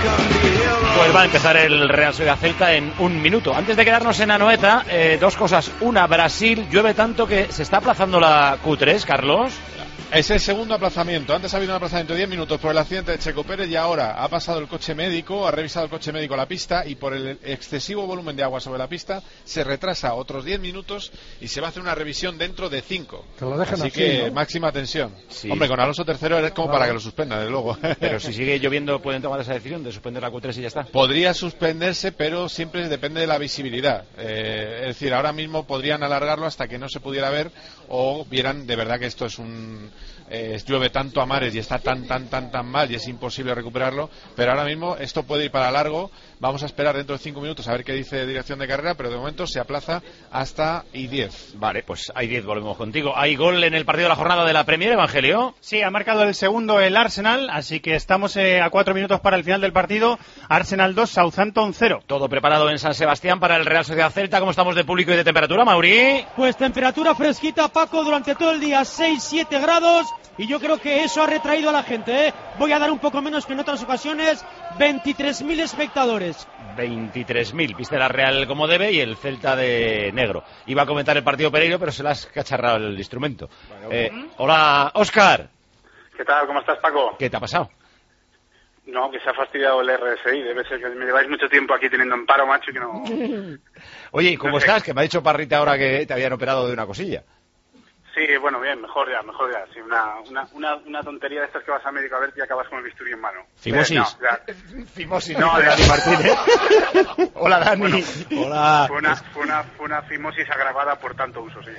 Pues va a empezar el Real Sociedad Celta en un minuto. Antes de quedarnos en Anoeta, dos cosas. Una, Brasil llueve tanto que se está aplazando la Q3, Carlos. Es el segundo aplazamiento. Antes ha habido un aplazamiento de 10 minutos por el accidente de Checo Pérez y ahora ha pasado el coche médico, ha revisado el coche médico la pista y por el excesivo volumen de agua sobre la pista se retrasa otros 10 minutos y se va a hacer una revisión dentro de 5. Así que, ¿no? Máxima tensión. Sí. Hombre, con Alonso tercero es como para que lo suspenda, desde luego. Pero si sigue lloviendo, ¿pueden tomar esa decisión de suspender la Q3 y ya está? Podría suspenderse, pero siempre depende de la visibilidad. Es decir, ahora mismo podrían alargarlo hasta que no se pudiera ver o vieran de verdad que esto es llueve tanto a mares y está tan mal y es imposible recuperarlo, pero ahora mismo esto puede ir para largo. Vamos a esperar dentro de 5 minutos a ver qué dice dirección de carrera, pero de momento se aplaza hasta I10. Vale, pues I10, volvemos contigo. ¿Hay gol en el partido de la jornada de la Premier, Evangelio? Sí, ha marcado el segundo el Arsenal, así que estamos a 4 minutos para el final del partido. Arsenal 2, Southampton 0. Todo preparado en San Sebastián para el Real Sociedad Celta. ¿Cómo estamos de público y de temperatura, Mauri? Pues temperatura fresquita, Paco, durante todo el día 6-7 grados. Y yo creo que eso ha retraído a la gente, ¿eh? Voy a dar un poco menos que en otras ocasiones. 23.000 espectadores. 23.000. Viste la Real como debe y el Celta de negro. Iba a comentar el partido Pereiro, pero se le has cacharrado el instrumento. Hola, Óscar. ¿Qué tal? ¿Cómo estás, Paco? ¿Qué te ha pasado? No, que se ha fastidiado el RSI. Debe ser que me lleváis mucho tiempo aquí teniendo en paro, macho, y que no... Oye, ¿y cómo estás? Que me ha dicho Parrita ahora que te habían operado de una cosilla. Sí, bueno, bien, mejor ya. Sí, una tontería de estas que vas al médico a verte y acabas con el bisturí en mano. Fimosis. Fimosis, no, de Dani Martínez. Hola, Dani. Bueno, hola. Fue una fimosis agravada por tanto uso, sí.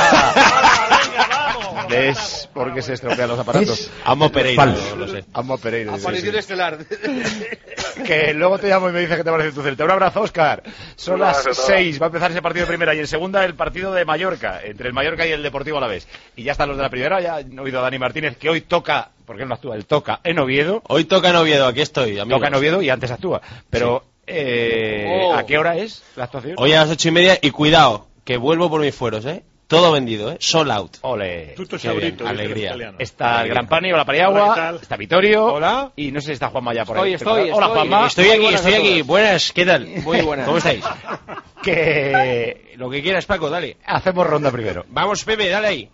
¿Ves por qué se estropean los aparatos? Amo Pereira, lo sé. Amo Pereira. Aparición estelar. Que luego te llamo y me dices qué te parece tu Celta. Un abrazo, Óscar. Son las 6, va a empezar ese partido de primera y en segunda el partido de Mallorca, entre el Mallorca y el Deportivo Alavés. Y ya están los de la primera, ya he oído a Dani Martínez que hoy toca, porque él no actúa, él toca en Oviedo. Hoy toca en Oviedo, aquí estoy, amigos. Toca en Oviedo y antes actúa. Pero, sí. ¿A qué hora es la actuación? Hoy a las 8:30 y cuidado, que vuelvo por mis fueros, Todo vendido, sold out. Ole. Tutto saurito, alegría. Está el Gran Pani, hola Pariagua, está Vittorio. Hola. Y no sé si está Juanma ya por ahí. Hola, Juanma. Estoy aquí. Buenas, ¿qué tal? Muy buenas. ¿Cómo estáis? Que lo que quieras, Paco, dale. Hacemos ronda primero. Vamos, Pepe, dale ahí.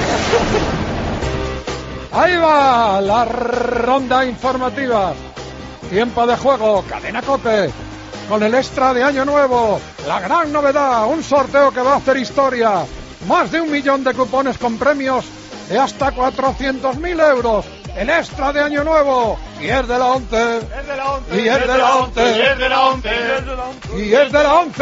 Ahí va la ronda informativa. Tiempo de juego, Cadena COPE. Con el extra de Año Nuevo, la gran novedad, un sorteo que va a hacer historia. Más de 1 millón de cupones con premios de hasta 400.000 euros. El extra de Año Nuevo. Y es de la 11. Y es de la 11. Y es de la 11.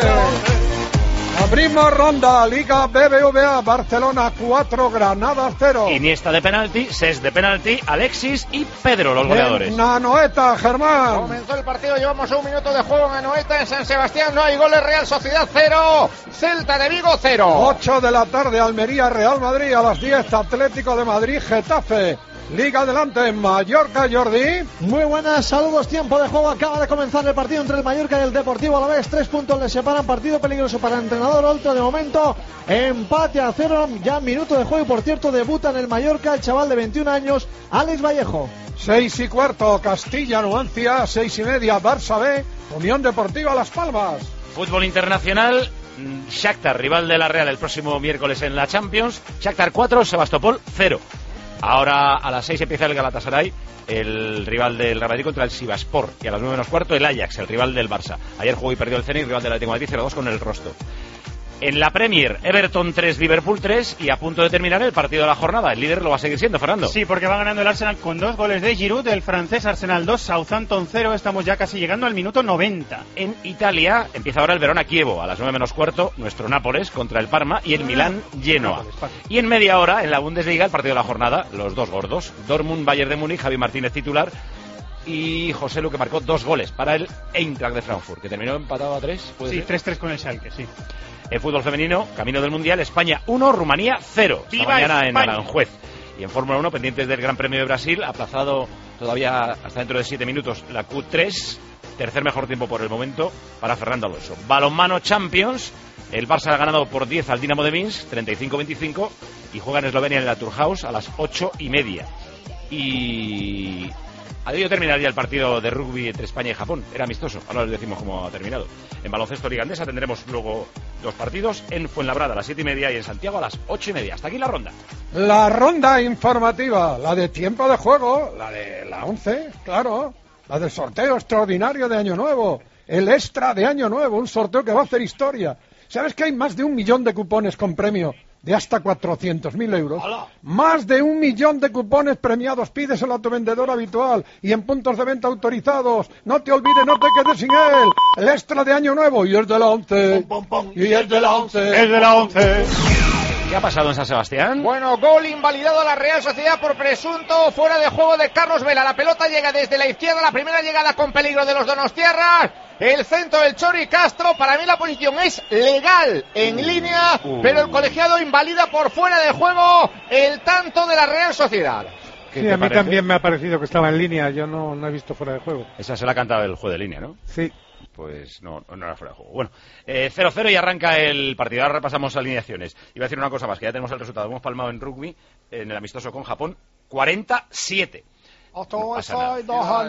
Abrimos ronda, Liga BBVA, Barcelona 4, Granada 0. Iniesta de penalti, Ses de penalti, Alexis y Pedro, los goleadores. En Anoeta, Germán. Comenzó el partido, llevamos 1 minuto de juego en Anoeta, en San Sebastián, no hay goles, Real Sociedad 0, Celta de Vigo 0. 8 de la tarde, Almería, Real Madrid, a las 10, Atlético de Madrid, Getafe. Liga adelante, Mallorca, Jordi. Muy buenas, saludos, tiempo de juego, acaba de comenzar el partido entre el Mallorca y el Deportivo Alavés, 3 puntos le separan, partido peligroso para el entrenador Olto de momento, empate a 0, ya minuto de juego y por cierto debuta en el Mallorca el chaval de 21 años, Alex Vallejo. 6:15, Castilla, Numancia, 6:30, Barça B, Unión Deportiva Las Palmas. Fútbol internacional, Shakhtar, rival de la Real el próximo miércoles en la Champions, Shakhtar 4, Sebastopol 0. Ahora a las 6 empieza el Galatasaray, el rival del Real Madrid contra el Sivasspor. Y a las 9:15 el Ajax, el rival del Barça. Ayer jugó y perdió el Zenit, rival del Atlético de Madrid 0-2 con el Rostov. En la Premier, Everton 3, Liverpool 3 y a punto de terminar el partido de la jornada. El líder lo va a seguir siendo, Fernando. Sí, porque va ganando el Arsenal con 2 goles de Giroud, el francés Arsenal 2, Southampton 0. Estamos ya casi llegando al minuto 90. En Italia empieza ahora el Verona-Chievo a las 9:15, nuestro Nápoles contra el Parma y el Milán-Genoa. Y en media hora en la Bundesliga el partido de la jornada, los dos gordos, Dortmund-Bayern de Múnich, Javi Martínez titular y José Lu que marcó 2 goles para el Eintracht de Frankfurt, que terminó empatado a 3. Sí, 3-3 con el Schalke, sí. En fútbol femenino, camino del Mundial, España 1, Rumanía 0. Esta mañana en Aranjuez. Y en Fórmula 1, pendientes del Gran Premio de Brasil, aplazado todavía hasta dentro de 7 minutos la Q3. Tercer mejor tiempo por el momento para Fernando Alonso. Balonmano Champions, el Barça ha ganado por 10 al Dinamo de Minsk, 35-25, y juega en Eslovenia en la Turhaus a las 8:30. Y Ha debido terminar ya el partido de rugby entre España y Japón. Era amistoso. Ahora les decimos cómo ha terminado. En baloncesto Liga Andesa tendremos luego 2 partidos. En Fuenlabrada a las 7:30 y en Santiago a las 8:30. Hasta aquí la ronda. La ronda informativa, la de tiempo de juego, la de la 11, claro. La del sorteo extraordinario de Año Nuevo. El extra de Año Nuevo, un sorteo que va a hacer historia. ¿Sabes que hay más de 1 millón de cupones con premio de hasta 400.000 euros? ¡Hala! Más de 1 millón de cupones premiados. Pídeselo a tu vendedor habitual y en puntos de venta autorizados. No te olvides, no te quedes sin él. El extra de Año Nuevo y es de la 11. Y es de la 11. Es de la 11. ¿Qué ha pasado en San Sebastián? Bueno, gol invalidado a la Real Sociedad por presunto fuera de juego de Carlos Vela. La pelota llega desde la izquierda, la primera llegada con peligro de los donostiarras. El centro del Chori Castro, para mí la posición es legal en línea, pero el colegiado invalida por fuera de juego el tanto de la Real Sociedad. Sí, a mí también me ha parecido que estaba en línea, yo no he visto fuera de juego. Esa se la ha cantado el juez de línea, ¿no? Sí. Pues no era fuera de juego. Bueno, 0-0 y arranca el partido. Ahora repasamos alineaciones. Iba a decir una cosa más, que ya tenemos el resultado. Hemos palmado en rugby, en el amistoso con Japón, 47. No pasa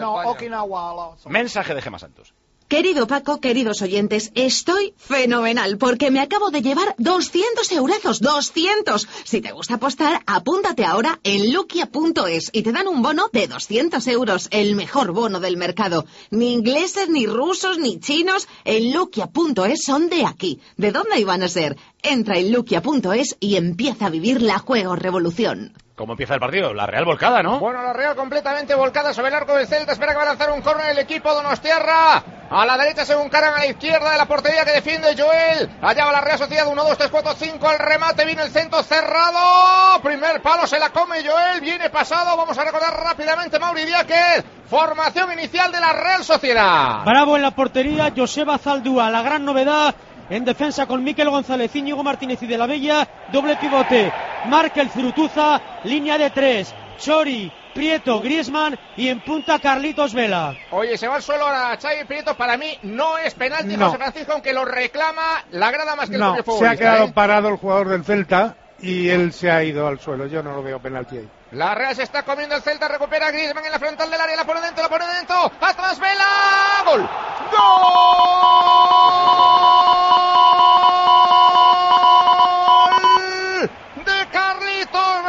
nada. Mensaje de Gemma Santos. Querido Paco, queridos oyentes, estoy fenomenal porque me acabo de llevar 200 eurazos, 200. Si te gusta apostar, apúntate ahora en luquia.es y te dan un bono de 200 euros, el mejor bono del mercado. Ni ingleses, ni rusos, ni chinos, en luquia.es son de aquí. ¿De dónde iban a ser? Entra en luquia.es y empieza a vivir la juego revolución. ¿Cómo empieza el partido? La Real volcada, ¿no? Bueno, la Real completamente volcada sobre el arco del Celta. Espera que va a lanzar un córner el equipo donostiarra. A la derecha se encaran a la izquierda de la portería que defiende Joel. Allá va la Real Sociedad. 1, 2, 3, 4, 5. El remate viene el centro cerrado. Primer palo se la come Joel. Viene pasado. Vamos a recordar rápidamente Mauri Diáquez. Formación inicial de la Real Sociedad. Bravo en la portería. Joseba Zaldúa. La gran novedad. En defensa con Miquel González, Íñigo Martínez y De la Bella, doble pivote, Markel Zurutuza, línea de 3, Chori, Prieto, Griezmann y en punta Carlitos Vela. Oye, se va al suelo ahora Xavi Prieto, para mí no es penalti, José Francisco, aunque lo reclama la grada más que el propio futbolista. Se ha quedado parado el jugador del Celta y él se ha ido al suelo, yo no lo veo penalti ahí. La Real se está comiendo el Celta, recupera Griezmann en la frontal del área, la pone dentro, atrás Vela, ¡gol! ¡Gol! De Carlitos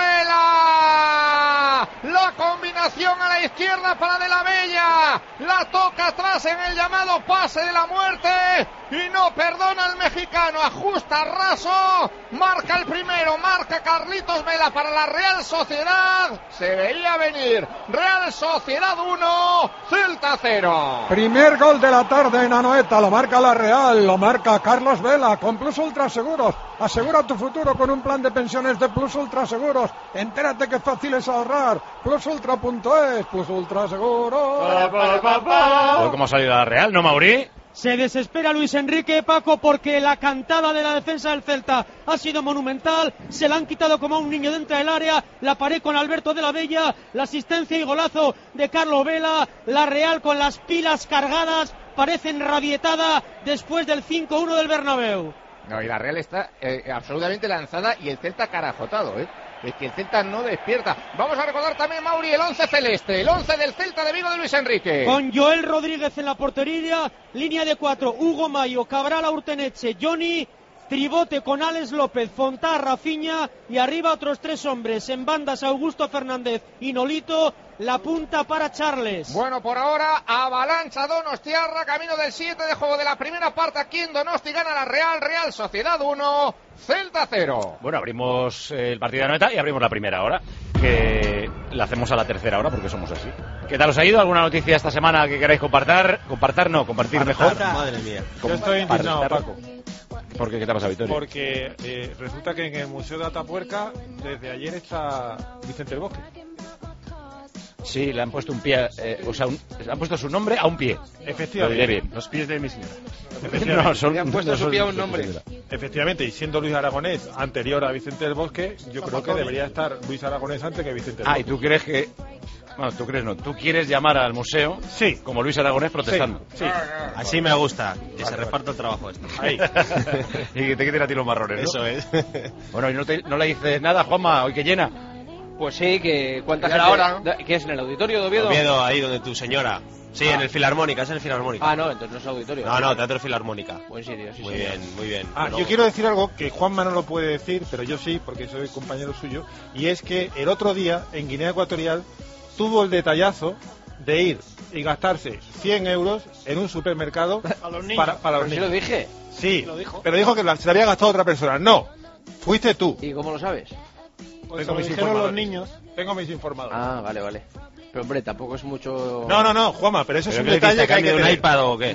Vela, la combinación a la izquierda para De la Bella, la toca atrás en el llamado pase de la muerte y no perdona al mexicano, ajusta raso, marca el primero, marca Carlitos Vela para la Real Sociedad, se veía venir, Real Sociedad 1, Celta 0. Primer gol de la tarde en Anoeta, lo marca la Real, lo marca Carlos Vela, con Plus Ultra Seguros, asegura tu futuro con un plan de pensiones de Plus Ultra Seguros, entérate que fácil es ahorrar, plusultra.es, Plus Ultra Seguros. ¿Cómo ha salido la Real, no, Mauri? Se desespera Luis Enrique, Paco, porque la cantada de la defensa del Celta ha sido monumental. Se la han quitado como a un niño dentro del área. La pared con Alberto de la Bella, la asistencia y golazo de Carlos Vela. La Real con las pilas cargadas, parece enrabietada después del 5-1 del Bernabéu. No, y la Real está absolutamente lanzada y el Celta carajotado, Es que el Celta no despierta. Vamos a recordar también, Mauri, el 11 celeste, el 11 del Celta de Vigo de Luis Enrique. Con Joel Rodríguez en la portería, línea de 4, Hugo Mayo, Cabral, Urteneche, Johnny, tribote con Alex López, Fontá, Rafinha y arriba otros 3 hombres. En bandas Augusto Fernández y Nolito, la punta para Charles. Bueno, por ahora, avalancha Donostiarra, camino del 7 de juego de la primera parte aquí en Donosti, gana la Real Sociedad 1, Celta 0. Bueno, abrimos el partido de Anoeta y abrimos la primera hora, que la hacemos a la tercera hora porque somos así. ¿Qué tal os ha ido? ¿Alguna noticia esta semana que queráis compartir? Compartir mejor. Madre mía. Yo estoy indignado, Paco. ¿Por qué? ¿Qué te pasa, Vittorio? Porque resulta que en el Museo de Atapuerca desde ayer está Vicente del Bosque. Sí, le han puesto un pie, le han puesto su nombre a un pie. Efectivamente. Bien. Los pies de mi señora. No, le han puesto su pie a un nombre. Efectivamente, y siendo Luis Aragonés anterior a Vicente del Bosque, yo creo que debería estar Luis Aragonés antes que Vicente del Bosque. ¿Y tú crees que...? Bueno, tú crees no. ¿Tú quieres llamar al museo? Sí. Como Luis Aragonés protestando. Sí. Así me gusta, que se reparta el trabajo esto. Ahí. Y que te quiten a ti los marrones, ¿no? Eso es. Bueno, ¿y no le dices nada, Juanma, hoy que llena? Pues sí, que cuánta Y gente... ahora, ¿no? ¿Qué es, en el auditorio de Oviedo? Oviedo, ahí donde tu señora. Sí, en el Filarmónica, es en el Filarmónica. Ah, no, entonces no es auditorio. No, Teatro Filarmónica. Buen sitio, sí, Muy sí. bien, muy bien. Ah, yo quiero decir algo que Juanma no lo puede decir, pero yo sí, porque soy compañero suyo, y es que el otro día, en Guinea Ecuatorial, tuvo el detallazo de ir y gastarse 100 euros en un supermercado A los niños. para los Pero sí niños. lo dije. Sí, Lo dijo. pero dijo que se la había gastado otra persona. No, fuiste tú. ¿Y cómo lo sabes? Pues Tengo lo mis dijeron informadores. los niños. Tengo mis informadores. Ah, vale. Pero hombre, tampoco es mucho... No, Juanma, pero eso es un ¿Pero qué detalle hiciste, que hay que cambio de un tener. iPad o qué?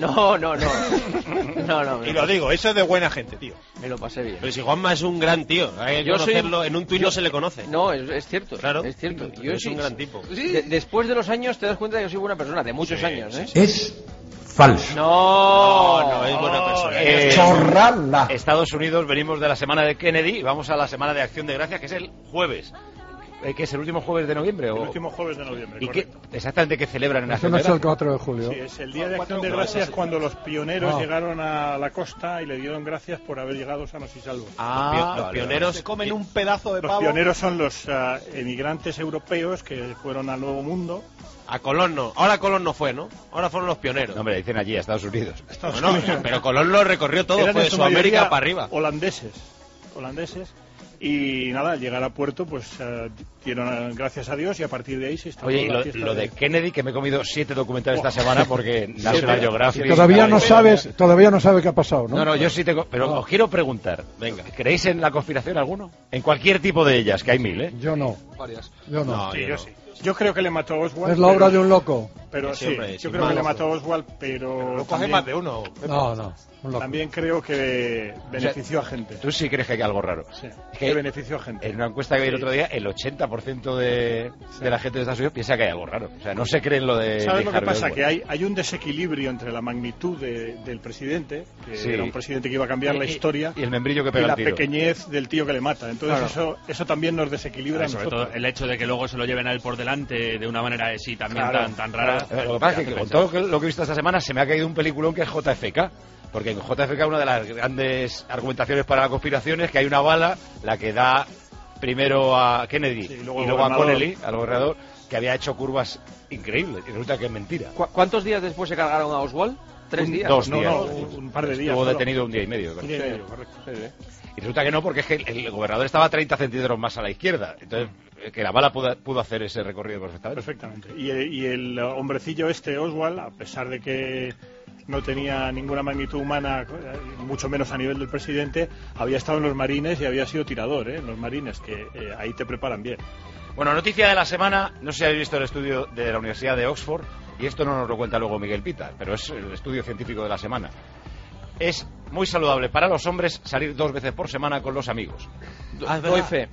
No. Y lo digo, eso es de buena gente, tío. Me lo pasé bien. Pero si Juanma es un gran tío, hay que Yo soy- conocerlo, en un tuit no se le conoce. No, es cierto. Claro, es cierto. es un gran tipo. Después de los años te das cuenta de que soy buena persona, de muchos años, ¿eh? Es falso. No es buena persona. Estados Unidos, venimos de la semana de Kennedy y vamos a la semana de Acción de Gracias, que es el jueves. ¿Qué es el último jueves de noviembre? El último jueves de noviembre, ¿Y correcto. exactamente qué celebran en Eso Acción no de es el Gracias? 4 de julio. Sí, es el día de Acción de Gracias cuando los pioneros llegaron a la costa y le dieron gracias por haber llegado sanos y salvos. Los pioneros Se comen un pedazo de pavo. Los pioneros son los emigrantes europeos que fueron al Nuevo Mundo. A Colón no. Ahora Colón no fue, ¿no? Ahora fueron los pioneros. No, hombre, dicen allí, a Estados Unidos. Bueno, pero Colón lo recorrió todo, Eran fue en de su Sudamérica mayoría para arriba. Holandeses. Y nada, al llegar a puerto, pues dieron gracias a Dios y a partir de ahí se instaló Oye, y la lo fiesta de Kennedy, que me he comido 7 documentales esta semana porque National Geographic... Y todavía no sabe qué ha pasado, ¿no? No, yo sí tengo... Pero os quiero preguntar, venga, ¿creéis en la conspiración alguno? En cualquier tipo de ellas, que hay 1000, ¿eh? Yo no. Varias. Yo no. Sí, yo sí. Yo creo que le mató a Oswald. Es la obra de un loco. Pero Sí, sí, hombre, yo sin creo que más. le mató a Oswald, pero... Lo coge también- más de uno. No, un loco. También creo que benefició a gente. Tú sí crees que hay algo raro. Sí, Es que benefició a gente. En una encuesta que vi el otro día, el 80% de la gente de Estados Unidos piensa que hay algo raro. O sea, no se creen lo de... ¿Sabes lo que Harvey pasa? Oswald. Que hay un desequilibrio entre la magnitud del presidente, que Sí. era un presidente que iba a cambiar la historia, Y el membrillo que y pega la el tiro. pequeñez del tío que le mata. Entonces eso también nos desequilibra a Sobre nosotros. todo el hecho de que luego se lo lleven a él por delante de una manera así también Claro, tan rara. Lo que pasa es que con todo lo que he visto esta semana se me ha caído un peliculón que es JFK. Porque en JFK una de las grandes argumentaciones para la conspiración es que hay una bala, la que da primero a Kennedy Sí, y luego al luego a gobernador. Connelly, al gobernador, que había hecho curvas increíbles. Y resulta que es mentira. ¿Cuántos días después se cargaron a Oswald? 3 días. 2 No, días. no, un par de días. Estuvo solo. detenido un día y medio. Un día y medio, correcto. Y resulta que no, porque es que el gobernador estaba 30 centímetros más a la izquierda. Entonces, que la bala pudo hacer ese recorrido perfectamente. Perfectamente. Y el hombrecillo Oswald, a pesar de que no tenía ninguna magnitud humana, mucho menos a nivel del presidente, había estado en los marines y había sido tirador, en los marines, que ahí te preparan bien. Bueno, noticia de la semana, no sé si habéis visto el estudio de la Universidad de Oxford, y esto no nos lo cuenta luego Miguel Pita, pero es el estudio científico de la semana. Es muy saludable para los hombres salir 2 veces por semana con los amigos. Doy fe.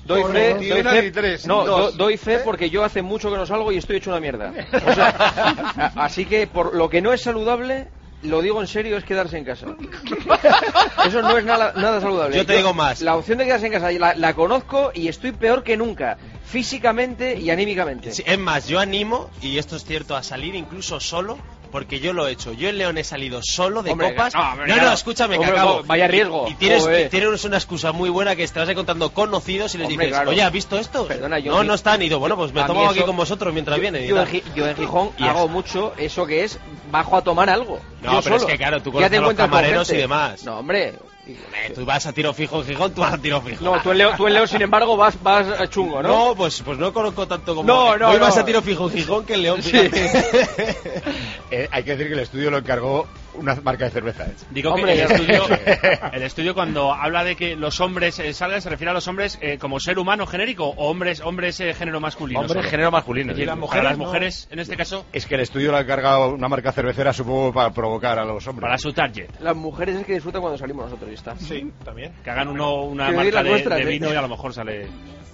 Doy fe porque yo hace mucho que no salgo y estoy hecho una mierda. O sea, así que por lo que no es saludable, lo digo en serio, es quedarse en casa. Eso no es nada saludable. Yo te digo más. La opción de quedarse en casa la conozco y estoy peor que nunca, físicamente y anímicamente. Sí, es más, yo animo, y esto es cierto, a salir incluso solo, porque yo lo he hecho. Yo en León he salido solo de Hombre, copas. hombre, No, claro. escúchame, que Hombre, acabo. vaya riesgo. Y tienes Joder. una excusa muy buena que te vas encontrando conocidos y les Hombre, dices, claro. oye, ¿has visto esto? Perdona, yo no están. Y digo, bueno, pues me a mí tomo aquí eso- con vosotros mientras vienen. y Yo tal. en Gijón Y hago es- mucho eso que es bajo a tomar algo. No, Yo pero solo. es que claro, tú Ya conoces te a los encuentras con camareros gente. y demás. No, hombre. Tú vas a tiro fijo en Gijón, tú vas a tiro fijo. No, tú en León, sin embargo, vas chungo, ¿no? No, pues no conozco tanto como... No, Hoy vas no. a tiro fijo en Gijón que en León. Sí. fíjate. Hay que decir que el estudio lo encargó una marca de cerveza. Digo Hombre, que el estudio cuando habla de que los hombres salgan se refiere a los hombres como ser humano genérico o hombres género masculino. Hombre, solo. género masculino. Y sí. las mujeres, las mujeres, en este caso, Es que el estudio lo ha encargado una marca cervecera, supongo, para provocar a los hombres. para su target. Las mujeres es que disfrutan cuando salimos nosotros, y está. Sí, también. Que hagan una Que marca las nuestras, de ¿eh? vino y a lo mejor sale...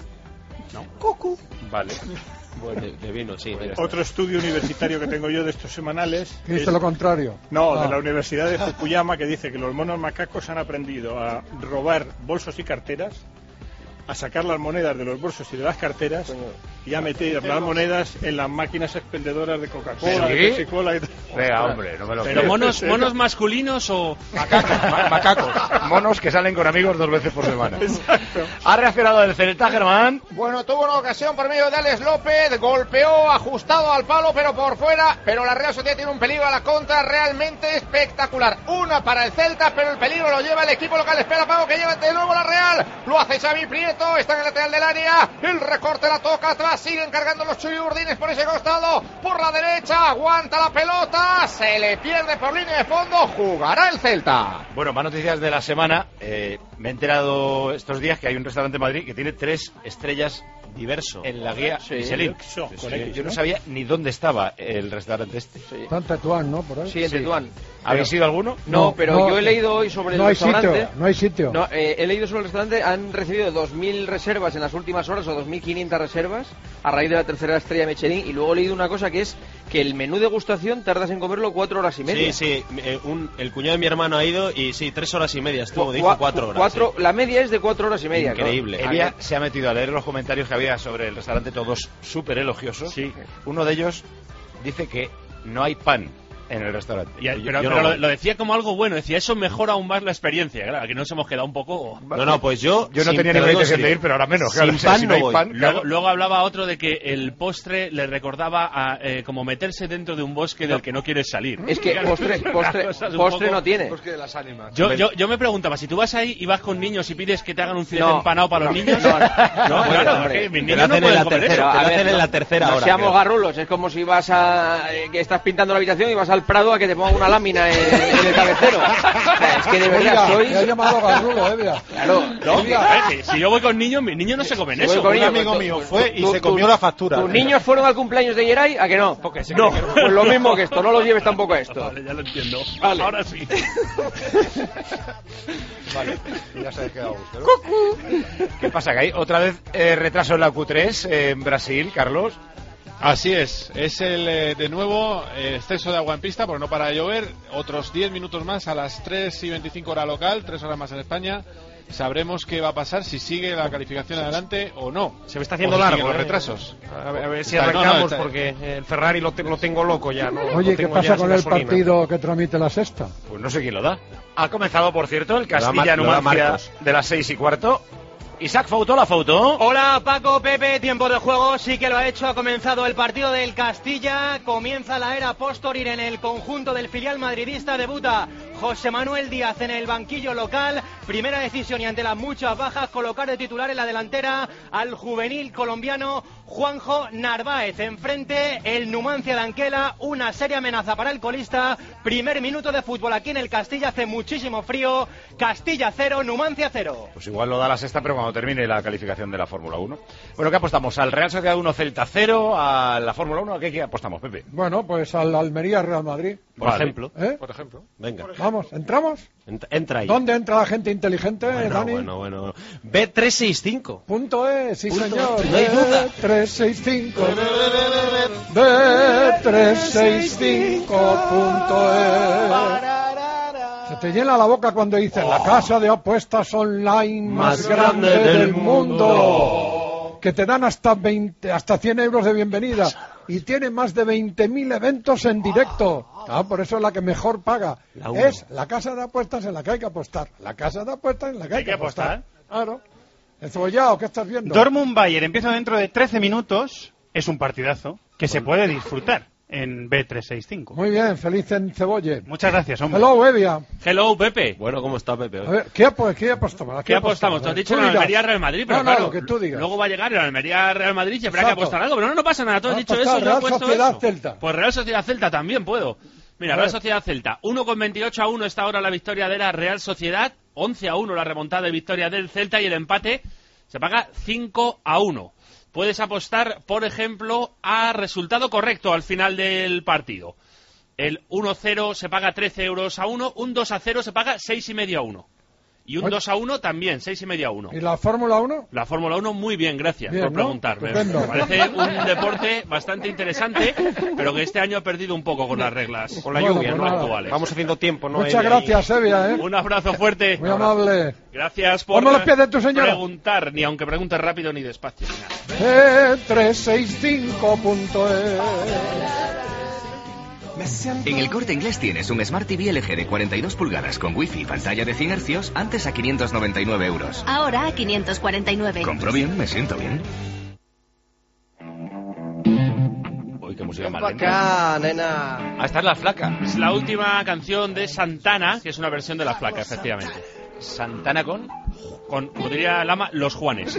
Vale. Bueno, de vino, sí. venga. Otro estudio universitario que tengo yo de estos semanales Que dice lo contrario. No, Ah. de la Universidad de Fukuyama, que dice que los monos macacos han aprendido a robar bolsos y carteras, a sacar las monedas de los bolsos y de las carteras y a meter las monedas en las máquinas expendedoras de Coca-Cola, ¿Sí? de Pepsi-Cola y tal. Venga, hombre, no me lo ¿Pero creo. monos masculinos o...? Macacos. Monos que salen con amigos 2 veces por semana. Exacto. Ha reaccionado el Celta, Germán. Bueno, tuvo una ocasión por medio de Alex López, golpeó, ajustado al palo, pero por fuera, pero la Real Sociedad tiene un peligro a la contra realmente espectacular. Una para el Celta, pero el peligro lo lleva el equipo local. Espera Pago que lleva de nuevo la Real. Lo hace Xavi Prieto, está en el lateral del área. El recorte la toca atrás, siguen cargando los Chuyurdines por ese costado. Por la derecha, aguanta la pelota, se le pierde por línea de fondo. Jugará el Celta. Bueno, más noticias de la semana. Me he enterado estos días que hay un restaurante en Madrid que tiene 3 estrellas diverso en la guía Michelin. Sí, Yo no sabía ni dónde estaba el restaurante este. Está en Tetuán, ¿no? Por ahí. Sí, en Tetuán. ¿Habéis ido alguno? No, pero yo he leído hoy sobre el restaurante. No hay sitio. No, he leído sobre el restaurante. Han recibido 2.000 reservas en las últimas horas, o 2.500 reservas, a raíz de la tercera estrella Michelin. Y luego he leído una cosa que es que el menú de degustación tardas en comerlo 4 horas y media. Sí, el cuñado de mi hermano ha ido y sí, 3 horas y media estuvo, dijo 4 horas. Sí. La media es de 4 horas y media. Increíble. Claro. Elia se ha metido a leer los comentarios que había sobre el restaurante, todos súper elogiosos. Sí. Uno de ellos dice que no hay pan en el restaurante. Pero lo decía como algo bueno, decía eso mejora aún más la experiencia. Claro, que nos hemos quedado un poco... No, pues yo no tenía ninguna intención de ir, pero ahora menos. Claro, sin pan no voy. Luego hablaba otro de que el postre le recordaba a como meterse dentro de un bosque del que no quieres salir. Es que postre no tiene. Bosque de las ánimas. Yo me preguntaba, si tú vas ahí y vas con niños y pides que te hagan un filete empanado para los niños... Mis niños no pueden comer eso. Te lo hacen en la tercera hora. No seamos garrulos, es como si vas que estás pintando la habitación y vas al Prado a que te ponga una lámina en el cabecero. O sea, es que de verdad sois... Me ha llamado garrulo, Evia. Claro. Si yo voy con niños, mis niños no se comen eso. Un amigo mío fue y se comió la factura. ¿Tus niños fueron al cumpleaños de Yeray? ¿A que no? No. Pues lo mismo que esto, no los lleves tampoco a esto. Vale, ya lo entiendo. Vale. Ahora sí. Vale, ya se ha quedado usted. ¿Qué pasa? ¿Que hay otra vez retraso en la Q3 en Brasil, Carlos? Así es el de nuevo exceso de agua en pista porque no para de llover. Otros 10 minutos más a las 3:25 hora local, 3 horas más en España. Sabremos qué va a pasar, si sigue la calificación adelante o no. Se me está haciendo si largo los retrasos. A ver si arrancamos, porque el Ferrari lo tengo loco ya. ¿no? Oye, ¿qué pasa con el partido que transmite la Sexta? Pues no sé quién lo da. Ha comenzado, por cierto, el Castilla-Numancia de las 6:15. Isaac Fouto, la Fouto. Hola Paco, Pepe, tiempo de juego, sí que lo ha hecho, ha comenzado el partido del Castilla, comienza la era Póstorir en el conjunto del filial madridista, debuta José Manuel Díaz en el banquillo local, primera decisión y ante las muchas bajas, colocar de titular en la delantera al juvenil colombiano Juanjo Narváez, enfrente el Numancia de Anquela, una seria amenaza para el colista, primer minuto de fútbol aquí en el Castilla, hace muchísimo frío, Castilla 0, Numancia 0. Pues igual lo da la Sexta, pero cuando termine la calificación de la Fórmula 1. Bueno, ¿qué apostamos? ¿Al Real Sociedad 1, Celta 0? ¿A la Fórmula 1? ¿A qué apostamos, Pepe? Bueno, pues al Almería Real Madrid. Por ejemplo. Por ejemplo. Venga. Vamos, ¿entramos? Entra ahí. ¿Dónde entra la gente inteligente, Dani? Bueno. B365. Punto es, sí Punto. señor. No hay duda. B365. B365.es. Se te llena la boca cuando dices la casa de apuestas online más grande del mundo. Que te dan hasta 100 euros de bienvenida. Y tiene más de 20.000 eventos en directo. Por eso es la que mejor paga. Es la casa de apuestas en la que hay que apostar. La casa de apuestas en la que hay que apostar. Claro. ¿Encebollado? ¿Qué estás viendo? Dortmund-Bayern empieza dentro de 13 minutos. Es un partidazo que se puede disfrutar en B365. Muy bien, feliz en Cebolle. Muchas gracias, hombre. Hello, Evia. Hello, Pepe. Bueno, ¿cómo está Pepe? A ver, ¿qué apostamos? ¿Qué apostamos? Te has dicho el Almería-Real Madrid, pero claro, lo que tú digas. Luego va a llegar el Almería-Real Madrid y habrá que apostar algo. Pero no pasa nada, tú has dicho eso, yo he Real puesto Sociedad eso. Celta. Pues Real Sociedad Celta también puedo. Mira, Real Sociedad Celta, 1,28-1 está ahora la victoria de la Real Sociedad, 11-1 la remontada de victoria del Celta y el empate se paga 5-1. Puedes apostar, por ejemplo, a resultado correcto al final del partido. El 1-0 se paga 13 euros a 1, un 2-0 se paga 6,5 a 1. Y un 2-1 también, 6,5-1. ¿Y la Fórmula 1? La Fórmula 1 muy bien, gracias Bien, por ¿no? preguntar. Me Estupendo. parece un deporte bastante interesante, pero que este año ha perdido un poco con las reglas Con la Bueno, lluvia, pues ¿no? nada. actuales. Vamos haciendo tiempo, ¿no? Muchas gracias, Evia, ¿eh? Un abrazo fuerte. Muy amable. Gracias por ¿Cómo los pies de tu señora? preguntar, ni aunque preguntes rápido ni despacio. Ni nada. 365.es. En el Corte Inglés tienes un Smart TV LG de 42 pulgadas con Wi-Fi y pantalla de 100 Hz, antes a 599 euros. Ahora a 549. Compro bien, me siento bien. Uy, qué música más Acá, nena. Ah, esta es La Flaca. Es la última canción de Santana, que es una versión de La Flaca, efectivamente. Santana con Como diría Lama, los Juanes.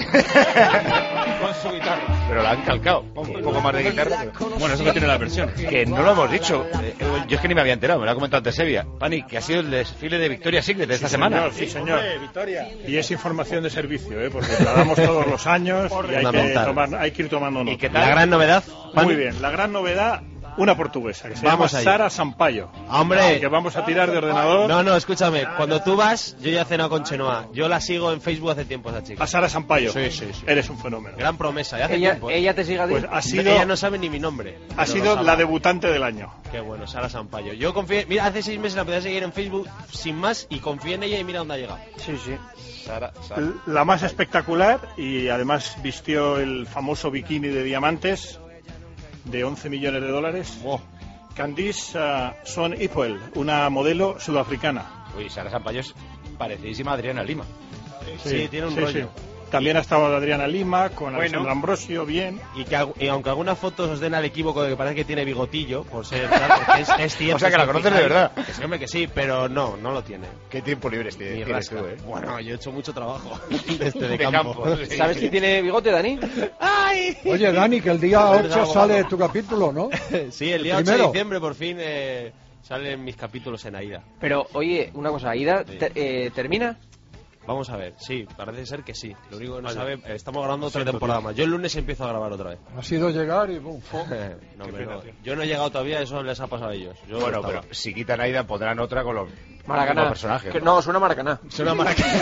Con su guitarra. Pero la han calcado. Un poco más de guitarra. Pero... Bueno, eso que tiene la versión. Que no lo hemos dicho. Yo es que ni me había enterado, me lo ha comentado antes Sevilla. Pani, que ha sido el desfile de Victoria's Secret de esta semana. Sí, señor. Y es información de servicio, porque la damos todos los años y hay que ir tomando nota. ¿Y qué tal? La gran novedad. Muy bien, la gran novedad, una portuguesa que se Vamos llama allá. Sara Sampaio. ¡Hombre! Que vamos a tirar de ordenador. No, escúchame. Cuando tú vas, yo ya he cenado con Chenoa. Yo la sigo en Facebook hace tiempo, esa chica. A Sara Sampaio. Sí. Eres un fenómeno. Gran promesa. Ya hace Ella, tiempo, ella te sigue a ti. Pues ha sido, Ella no sabe ni mi nombre. ha pero sido lo sabe. la debutante del año. Qué bueno, Sara Sampaio. Yo confié... Mira, hace 6 meses la empecé a seguir en Facebook sin más y confié en ella y mira dónde ha llegado. Sí. Sara. La más espectacular y además vistió el famoso bikini de diamantes de 11 millones de dólares. Candice Swan Ipwell, una modelo sudafricana. Uy, Sara Sampaio es parecidísima a Adriana Lima. Sí, tiene un rollo. También ha estado Adriana Lima, con Alessandra Ambrosio, bien. Y aunque algunas fotos os den al equívoco de que parece que tiene bigotillo, por ser tal, porque es cierto. O sea, que la conoces de verdad. Que sí, hombre, que sí, pero no lo tiene. ¿Qué tiempo libre Ni tienes rasca. tú, Bueno, yo he hecho mucho trabajo desde De campo. campo, sí. ¿Sabes quién tiene bigote, Dani? ¡Ay! Oye, Dani, que el día 8 sale tu capítulo, ¿no? Sí, el día 8 de primero. diciembre por fin salen mis capítulos en AIDA. Pero, oye, una cosa, ¿Aida termina? Vamos a ver, sí, parece ser que sí. Lo único que no sabe, estamos grabando otra temporada más. Yo el lunes empiezo a grabar otra vez. Ha sido llegar y ¡pum! No, yo no he llegado todavía, eso les ha pasado a ellos. Yo Bueno, estaba. pero si quitan a Aida pondrán otra con los Maracaná. personajes. No, suena Maracaná. Suena Maracaná.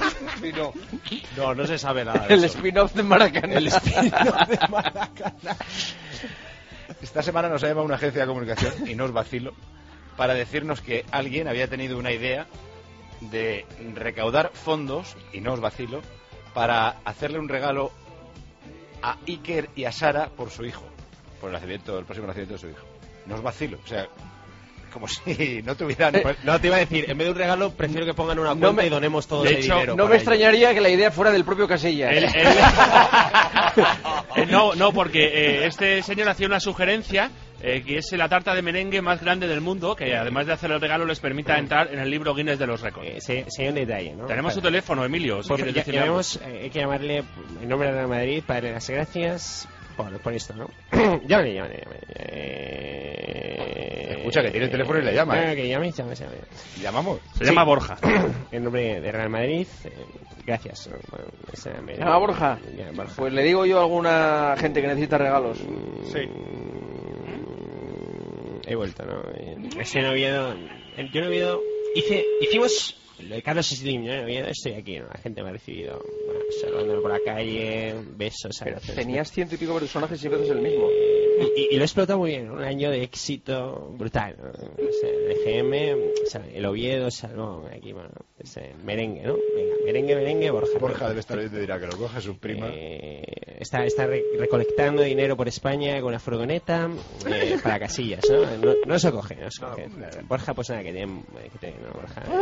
No se sabe nada de El eso. spin-off de Maracaná. El spin-off de Maracaná. Esta semana nos ha llamado una agencia de comunicación, y no os vacilo, para decirnos que alguien había tenido una idea de recaudar fondos, y no os vacilo, para hacerle un regalo a Iker y a Sara por su hijo, por el próximo nacimiento de su hijo. No os vacilo, o sea, como si no tuvieran... No, te iba a decir, en vez de un regalo, prefiero que pongan una cuenta y donemos todo ese dinero. No me extrañaría que la idea fuera del propio Casillas. No, porque este señor hacía una sugerencia que es la tarta de merengue más grande del mundo, que además de hacer el regalo les permita entrar en el libro Guinness de los récords. Sería un detalle, ¿no? Tenemos su teléfono, Emilio, si quieres decirle algo. Hay que llamarle en nombre de Real Madrid para darle las gracias por esto, ¿no? Llámale. Escucha, que tiene el teléfono y le llama. Que llame. ¿Llamamos? Se llama Borja. En nombre de Real Madrid, gracias. Bueno, ¿Se llama Borja? Pues le digo yo a alguna gente que necesita regalos. Sí. He vuelto, ¿no? Ese Oviedo, yo en Oviedo hicimos lo de Carlos Slim, ¿no? En Oviedo estoy aquí, ¿no? La gente me ha recibido, bueno, saludándome por la calle, besos, abrazos. Tenías 100 y pico personajes y siempre es el mismo. Y lo he explotado muy bien, un año de éxito brutal, ¿no? O sea, el EGM, o sea, el Oviedo, Salmón, aquí, bueno, merengue, ¿no? Venga, merengue, Borja. Borja debe estar bien, te dirá que lo coge su prima. Está recolectando dinero por España con una furgoneta para Casillas, ¿no? No se coge. Borja, pues nada, que tiene, ¿no?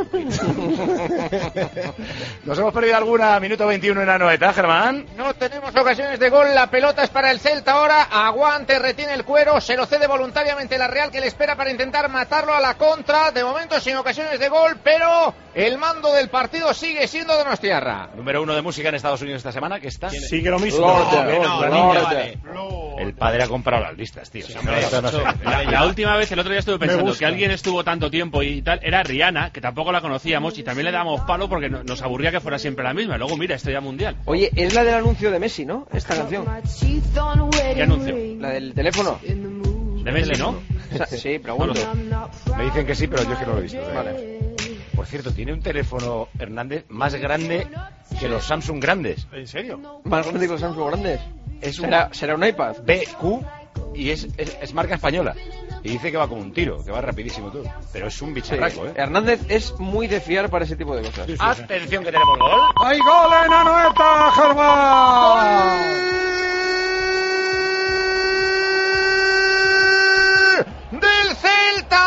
Borja. ¿Nos hemos perdido alguna? Minuto 21 en la noeta, Germán. No tenemos ocasiones de gol, la pelota es para el Celta ahora, aguante, retiene el cuero, se lo cede voluntariamente la Real que le espera para intentar matarlo a la contra, de momento sin ocasiones de gol, pero el mando del partido sigue siendo Donostiarra. Número 1 de música en Estados Unidos esta semana, ¿qué está? Sigue lo mismo. El padre ha comprado las listas, tío. Sí, la última vez, el otro día estuve pensando que alguien estuvo tanto tiempo y tal, era Rihanna, que tampoco la conocíamos y también le damos palo porque nos aburría que fuera siempre la misma. Luego, mira, esto ya mundial. Oye, es la del anuncio de Messi, ¿no? Esta canción. ¿Qué anuncio? La del teléfono. De Messi, ¿no? Sí, pregunto. Me dicen que sí, pero yo es que no lo he visto. Vale. por cierto, tiene un teléfono, Hernández, más grande que los Samsung grandes. ¿En serio? ¿Más grande que los Samsung grandes? ¿Será un iPad? BQ y es marca española. Y dice que va como un tiro, que va rapidísimo todo. Pero es un bicharraco, ¿eh? Hernández es muy de fiar para ese tipo de cosas. Atención que tenemos gol. ¡Hay gol en Anoeta, Germán! ¡Del Celta!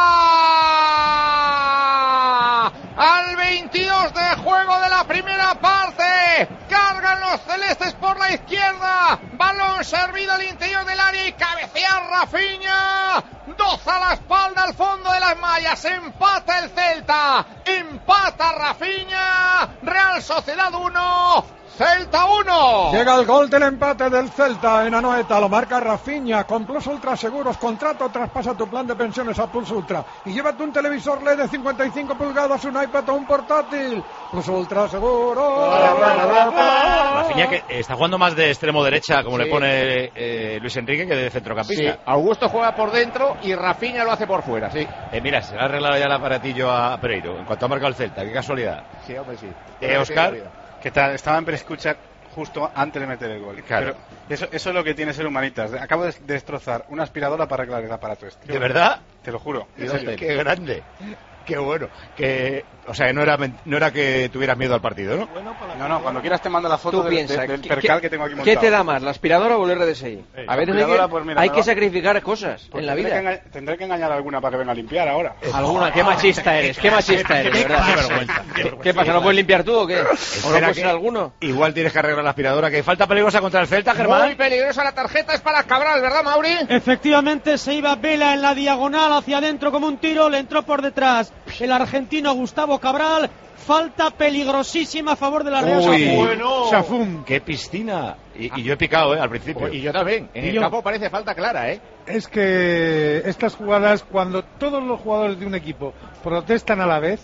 Al 22 de juego de la primera parte. Cargan los celestes por la izquierda. Balón servido al interior del área y cabecea Rafinha. 2 a la espalda al fondo de las mallas. Empata el Celta. Empata Rafinha. Real Sociedad 1. Celta 1. Llega el gol del empate del Celta en Anoeta, lo marca Rafinha con Plus Ultra Seguros, contrato, traspasa tu plan de pensiones a Plus Ultra y llévate un televisor LED de 55 pulgadas, un iPad o un portátil. Plus Ultra Seguros. Rafinha que está jugando más de extremo derecha, como le pone Luis Enrique, que de centrocampista. Sí, Augusto juega por dentro y Rafinha lo hace por fuera, sí. Mira, se le ha arreglado ya el aparatillo a Pereiro en cuanto ha marcado el Celta, qué casualidad. Sí, hombre, sí. Óscar. ¿Qué tal? Estaba en preescucha justo antes de meter el gol. Claro. Pero eso es lo que tiene ser humanitas. Acabo de destrozar una aspiradora para arreglar el aparato este. ¿De verdad? Te lo juro. Qué grande. Qué bueno. O sea, no era que tuvieras miedo al partido, ¿no? No, cuando quieras te mando la foto del percal que tengo aquí montado. ¿Qué te da más, la aspiradora o el RDSI? A veces hay que sacrificar cosas en la vida. Tendré que engañar a alguna para que venga a limpiar ahora. Alguna, qué machista eres, ¿verdad? Qué vergüenza. ¿Qué pasa, no puedes limpiar tú o qué? ¿O no puede ser alguno? Igual tienes que arreglar la aspiradora, que falta peligrosa contra el Celta, Germán. Muy peligrosa la tarjeta, es para Cabral, ¿verdad, Mauri? Efectivamente, se iba Vela en la diagonal hacia adentro como un tiro, le entró por detrás el argentino Gustavo Cabral. Falta peligrosísima a favor de la Real Sociedad. Shafum, qué piscina. Y yo he picado, al principio. Y yo también. En el campo parece falta clara, Es que estas jugadas, cuando todos los jugadores de un equipo protestan a la vez,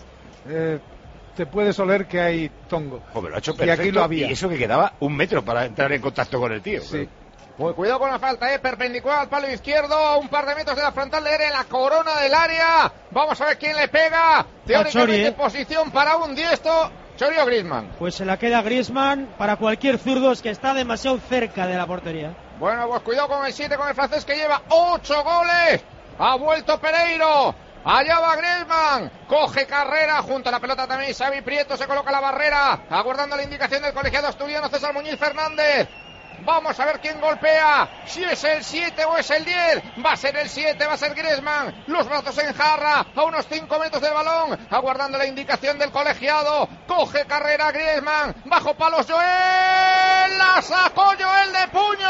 te puedes oler que hay tongo. Joder, lo ha hecho perfecto. Y aquí lo había. Y eso que quedaba 1 metro para entrar en contacto con el tío. Sí. Pues cuidado con la falta, perpendicular al palo izquierdo, un par de metros de la frontal de área en la corona del área. Vamos a ver quién le pega. Teóricamente posición para un diestro. ¿Chori o Griezmann? Pues se la queda Griezmann. Para cualquier zurdo es que está demasiado cerca de la portería. Bueno, pues cuidado con el 7, con el francés que lleva 8 goles. Ha vuelto Pereiro. Allá va Griezmann, coge carrera, junto a la pelota también Xavi Prieto, se coloca la barrera, aguardando la indicación del colegiado asturiano César Muñiz Fernández. Vamos a ver quién golpea, si es el 7 o es el 10. Va a ser el 7, va a ser Griezmann. Los brazos en jarra, a unos 5 metros del balón, aguardando la indicación del colegiado. Coge carrera Griezmann, bajo palos Joel. La sacó Joel de puño.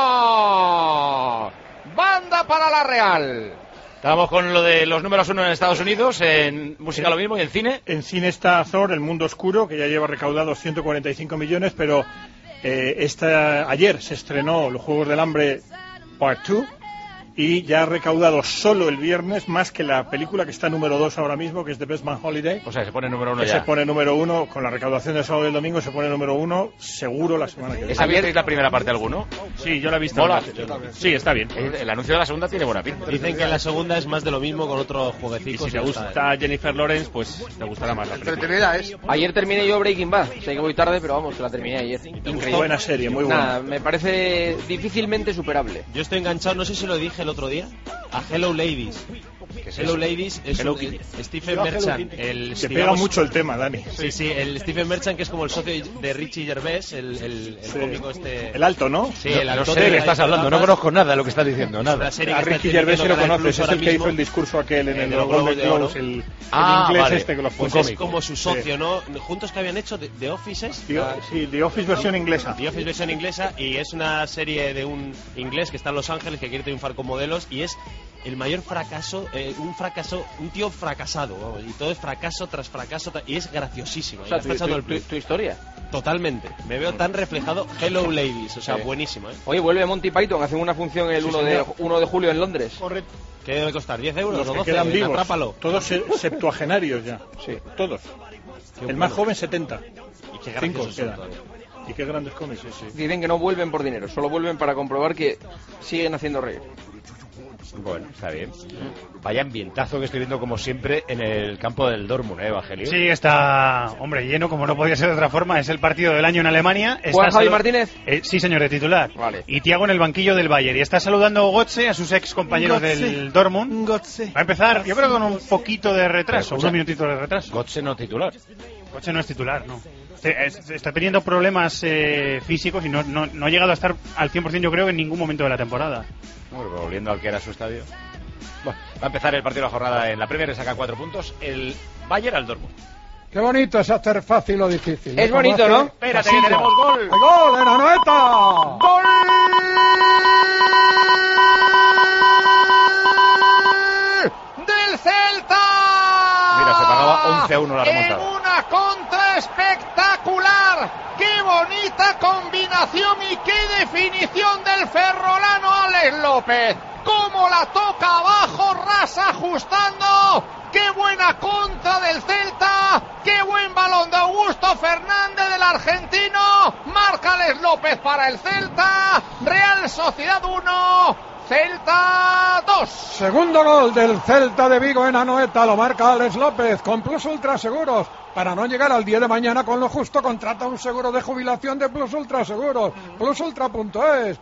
Banda para la Real. Estábamos con lo de los números 1 en Estados Unidos, en música lo mismo y en cine. En cine está Thor, El Mundo Oscuro, que ya lleva recaudados 145 millones, pero ayer se estrenó Los Juegos del Hambre Part 2 y ya ha recaudado solo el viernes más que la película que está número 2 ahora mismo, que es The Best Man Holiday. O sea, se pone número 1 ya. Se pone número 1, con la recaudación del sábado y el domingo se pone número 1 seguro la semana que viene. ¿Esa visteis la primera parte alguno? Sí, yo la he visto. ¿Mola? Sí, está bien. El anuncio de la segunda tiene buena pinta. Dicen que la segunda es más de lo mismo con otros jueguecitos. Y si te gusta Jennifer Lawrence, pues te gustará más la película. Ayer terminé yo Breaking Bad. Sé que voy tarde, pero vamos, que la terminé ayer. Increíble. Buena serie, muy buena. Nada, me parece difícilmente superable. Yo estoy enganchado, no sé si lo dije el otro día, a Hello Ladies. Hello Ladies es Stephen Merchant. Se pega mucho el tema, Dani. Sí, el Stephen Merchant, que es como el socio de Richie Gervais, el cómico este. El alto, ¿no? Sí, el alto. No sé de qué estás hablando, no conozco nada de lo que estás diciendo, nada. A Richie Gervais se lo conoces, es el que hizo el discurso aquel en el Golden Globes, el inglés vale. este que lo pues es como su socio, ¿no? Juntos que habían hecho The Offices. Sí, The Office versión inglesa. The Office versión inglesa, y es una serie de un inglés que está en Los Ángeles, que quiere triunfar con modelos, y es el mayor fracaso, un tío fracasado, vamos, y todo es fracaso tras fracaso, y es graciosísimo. O sea, tu historia. Totalmente, me veo tan reflejado. Hello Ladies, o sea, buenísimo, Oye, vuelve Monty Python, hacen una función el 1 de julio en Londres. Correcto. ¿Qué debe costar? ¿10 euros Los o que 12? quedan vivos, Atrápalo. todos septuagenarios ya. Sí. Todos. Qué más joven 70. Y qué 5 graciosos son quedan. todos. Y qué grandes cómics, sí. Dicen que no vuelven por dinero, solo vuelven para comprobar que siguen haciendo reír. Bueno, está bien. Vaya ambientazo que estoy viendo como siempre en el campo del Dortmund, Evangelio. Sí, está, hombre, lleno como no podía ser de otra forma. Es el partido del año en Alemania. ¿Juan Javi Martínez? Sí, señor, de titular. Vale. Y Thiago en el banquillo del Bayern. Y está saludando Götze a sus ex compañeros del Dortmund. Va a empezar, yo creo, con un poquito de retraso, unos minutitos de retraso. Götze no titular. Götze no es titular, no. Está teniendo problemas físicos y no ha llegado a estar al 100%, yo creo, en ningún momento de la temporada. Bueno, volviendo al que era su estadio. Bueno, va a empezar el partido de la jornada en la Premier, le saca 4 puntos. El Bayern al Dortmund. Qué bonito es hacer fácil o difícil. Es bonito, ¿no? Espérate, que tenemos gol. ¡Gol en Anoeta! ¡Gol! ¡Del Celta! Mira, se pagaba 11-1 la remontada. En una contra espectacular. ¡Qué bonita combinación y qué definición del ferrolano Alex López! ¡Cómo la toca abajo, rasa ajustando! ¡Qué buena contra del Celta! ¡Qué buen balón de Augusto Fernández del argentino! Marca Alex López para el Celta. Real Sociedad 1, Celta 2. Segundo gol del Celta de Vigo en Anoeta, lo marca Alex López con Plus Ultra Seguros. Para no llegar al día de mañana con lo justo, contrata un seguro de jubilación de Plus Ultra Seguros. Plusultra.es.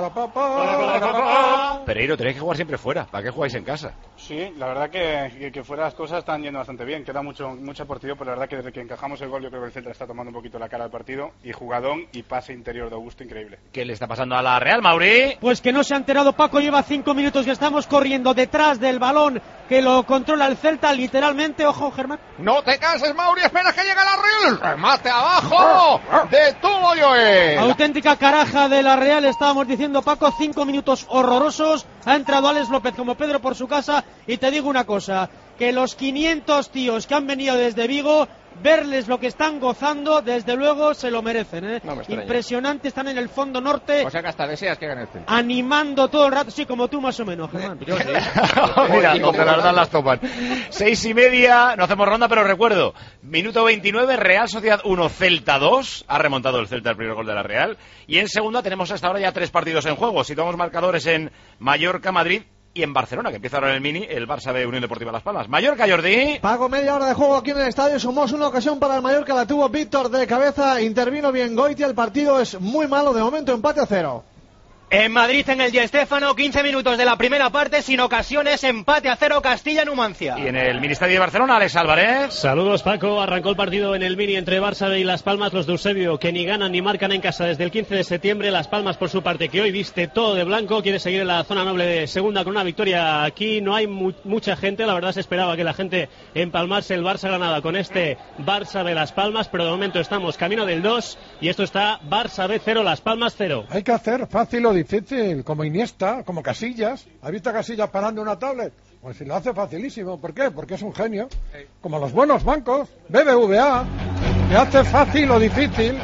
Pereiro, tenéis que jugar siempre fuera. ¿Para qué jugáis en casa? Sí, la verdad que fuera las cosas están yendo bastante bien. Queda mucho partido, pero la verdad que desde que encajamos el gol yo creo que el Celta está tomando un poquito la cara del partido. Y jugadón y pase interior de Augusto increíble. ¿Qué le está pasando a la Real, Mauri? Pues que no se ha enterado Paco, lleva 5 minutos que estamos corriendo detrás del balón que lo controla el Celta, literalmente. Ojo, Germán. No te canses, Mauri, espera que llegue la Real. Remate abajo. Detuvo Joel. Auténtica caraja de la Real, estábamos diciendo, Paco. 5 minutos horrorosos. Ha entrado Alex López como Pedro por su casa. Y te digo una cosa, que los 500 tíos que han venido desde Vigo, verles lo que están gozando, desde luego se lo merecen, ¿eh? No me extraña. Impresionante, están en el fondo norte. O sea que hasta deseas que gane el Celta. Animando todo el rato, sí, como tú más o menos, Germán. Yo sí. Mira, donde las dan las toman. 6:30, no hacemos ronda, pero recuerdo, minuto 29, Real Sociedad 1, Celta 2, ha remontado el Celta el primer gol de la Real, y en segunda tenemos hasta ahora ya 3 partidos en juego. Situamos marcadores en Mallorca, Madrid y en Barcelona, que empieza ahora en el Mini, el Barça de Unión Deportiva Las Palmas. Mallorca, Jordi. Pago media hora de juego aquí en el estadio, sumó una ocasión para el Mallorca, la tuvo Víctor de cabeza, intervino bien Goitia, el partido es muy malo de momento, empate a 0. En Madrid, en el Di Stéfano, 15 minutos de la primera parte, sin ocasiones, empate a 0, Castilla-Numancia. Y en el Ministerio de Barcelona, Alex Álvarez. Saludos, Paco. Arrancó el partido en el Mini entre Barça y Las Palmas, los de Eusebio, que ni ganan ni marcan en casa desde el 15 de septiembre. Las Palmas, por su parte, que hoy viste todo de blanco, quiere seguir en la zona noble de segunda con una victoria. Aquí no hay mucha gente, la verdad se esperaba que la gente empalmase el Barça-Granada con este Barça de Las Palmas, pero de momento estamos camino del 2 y esto está Barça B 0, Las Palmas 0. Hay que hacer fácil o difícil, como Iniesta, como Casillas. ¿Has visto a Casillas parando una tablet? Pues si lo hace facilísimo. ¿Por qué? Porque es un genio. Como los buenos bancos, BBVA, que hace fácil o difícil.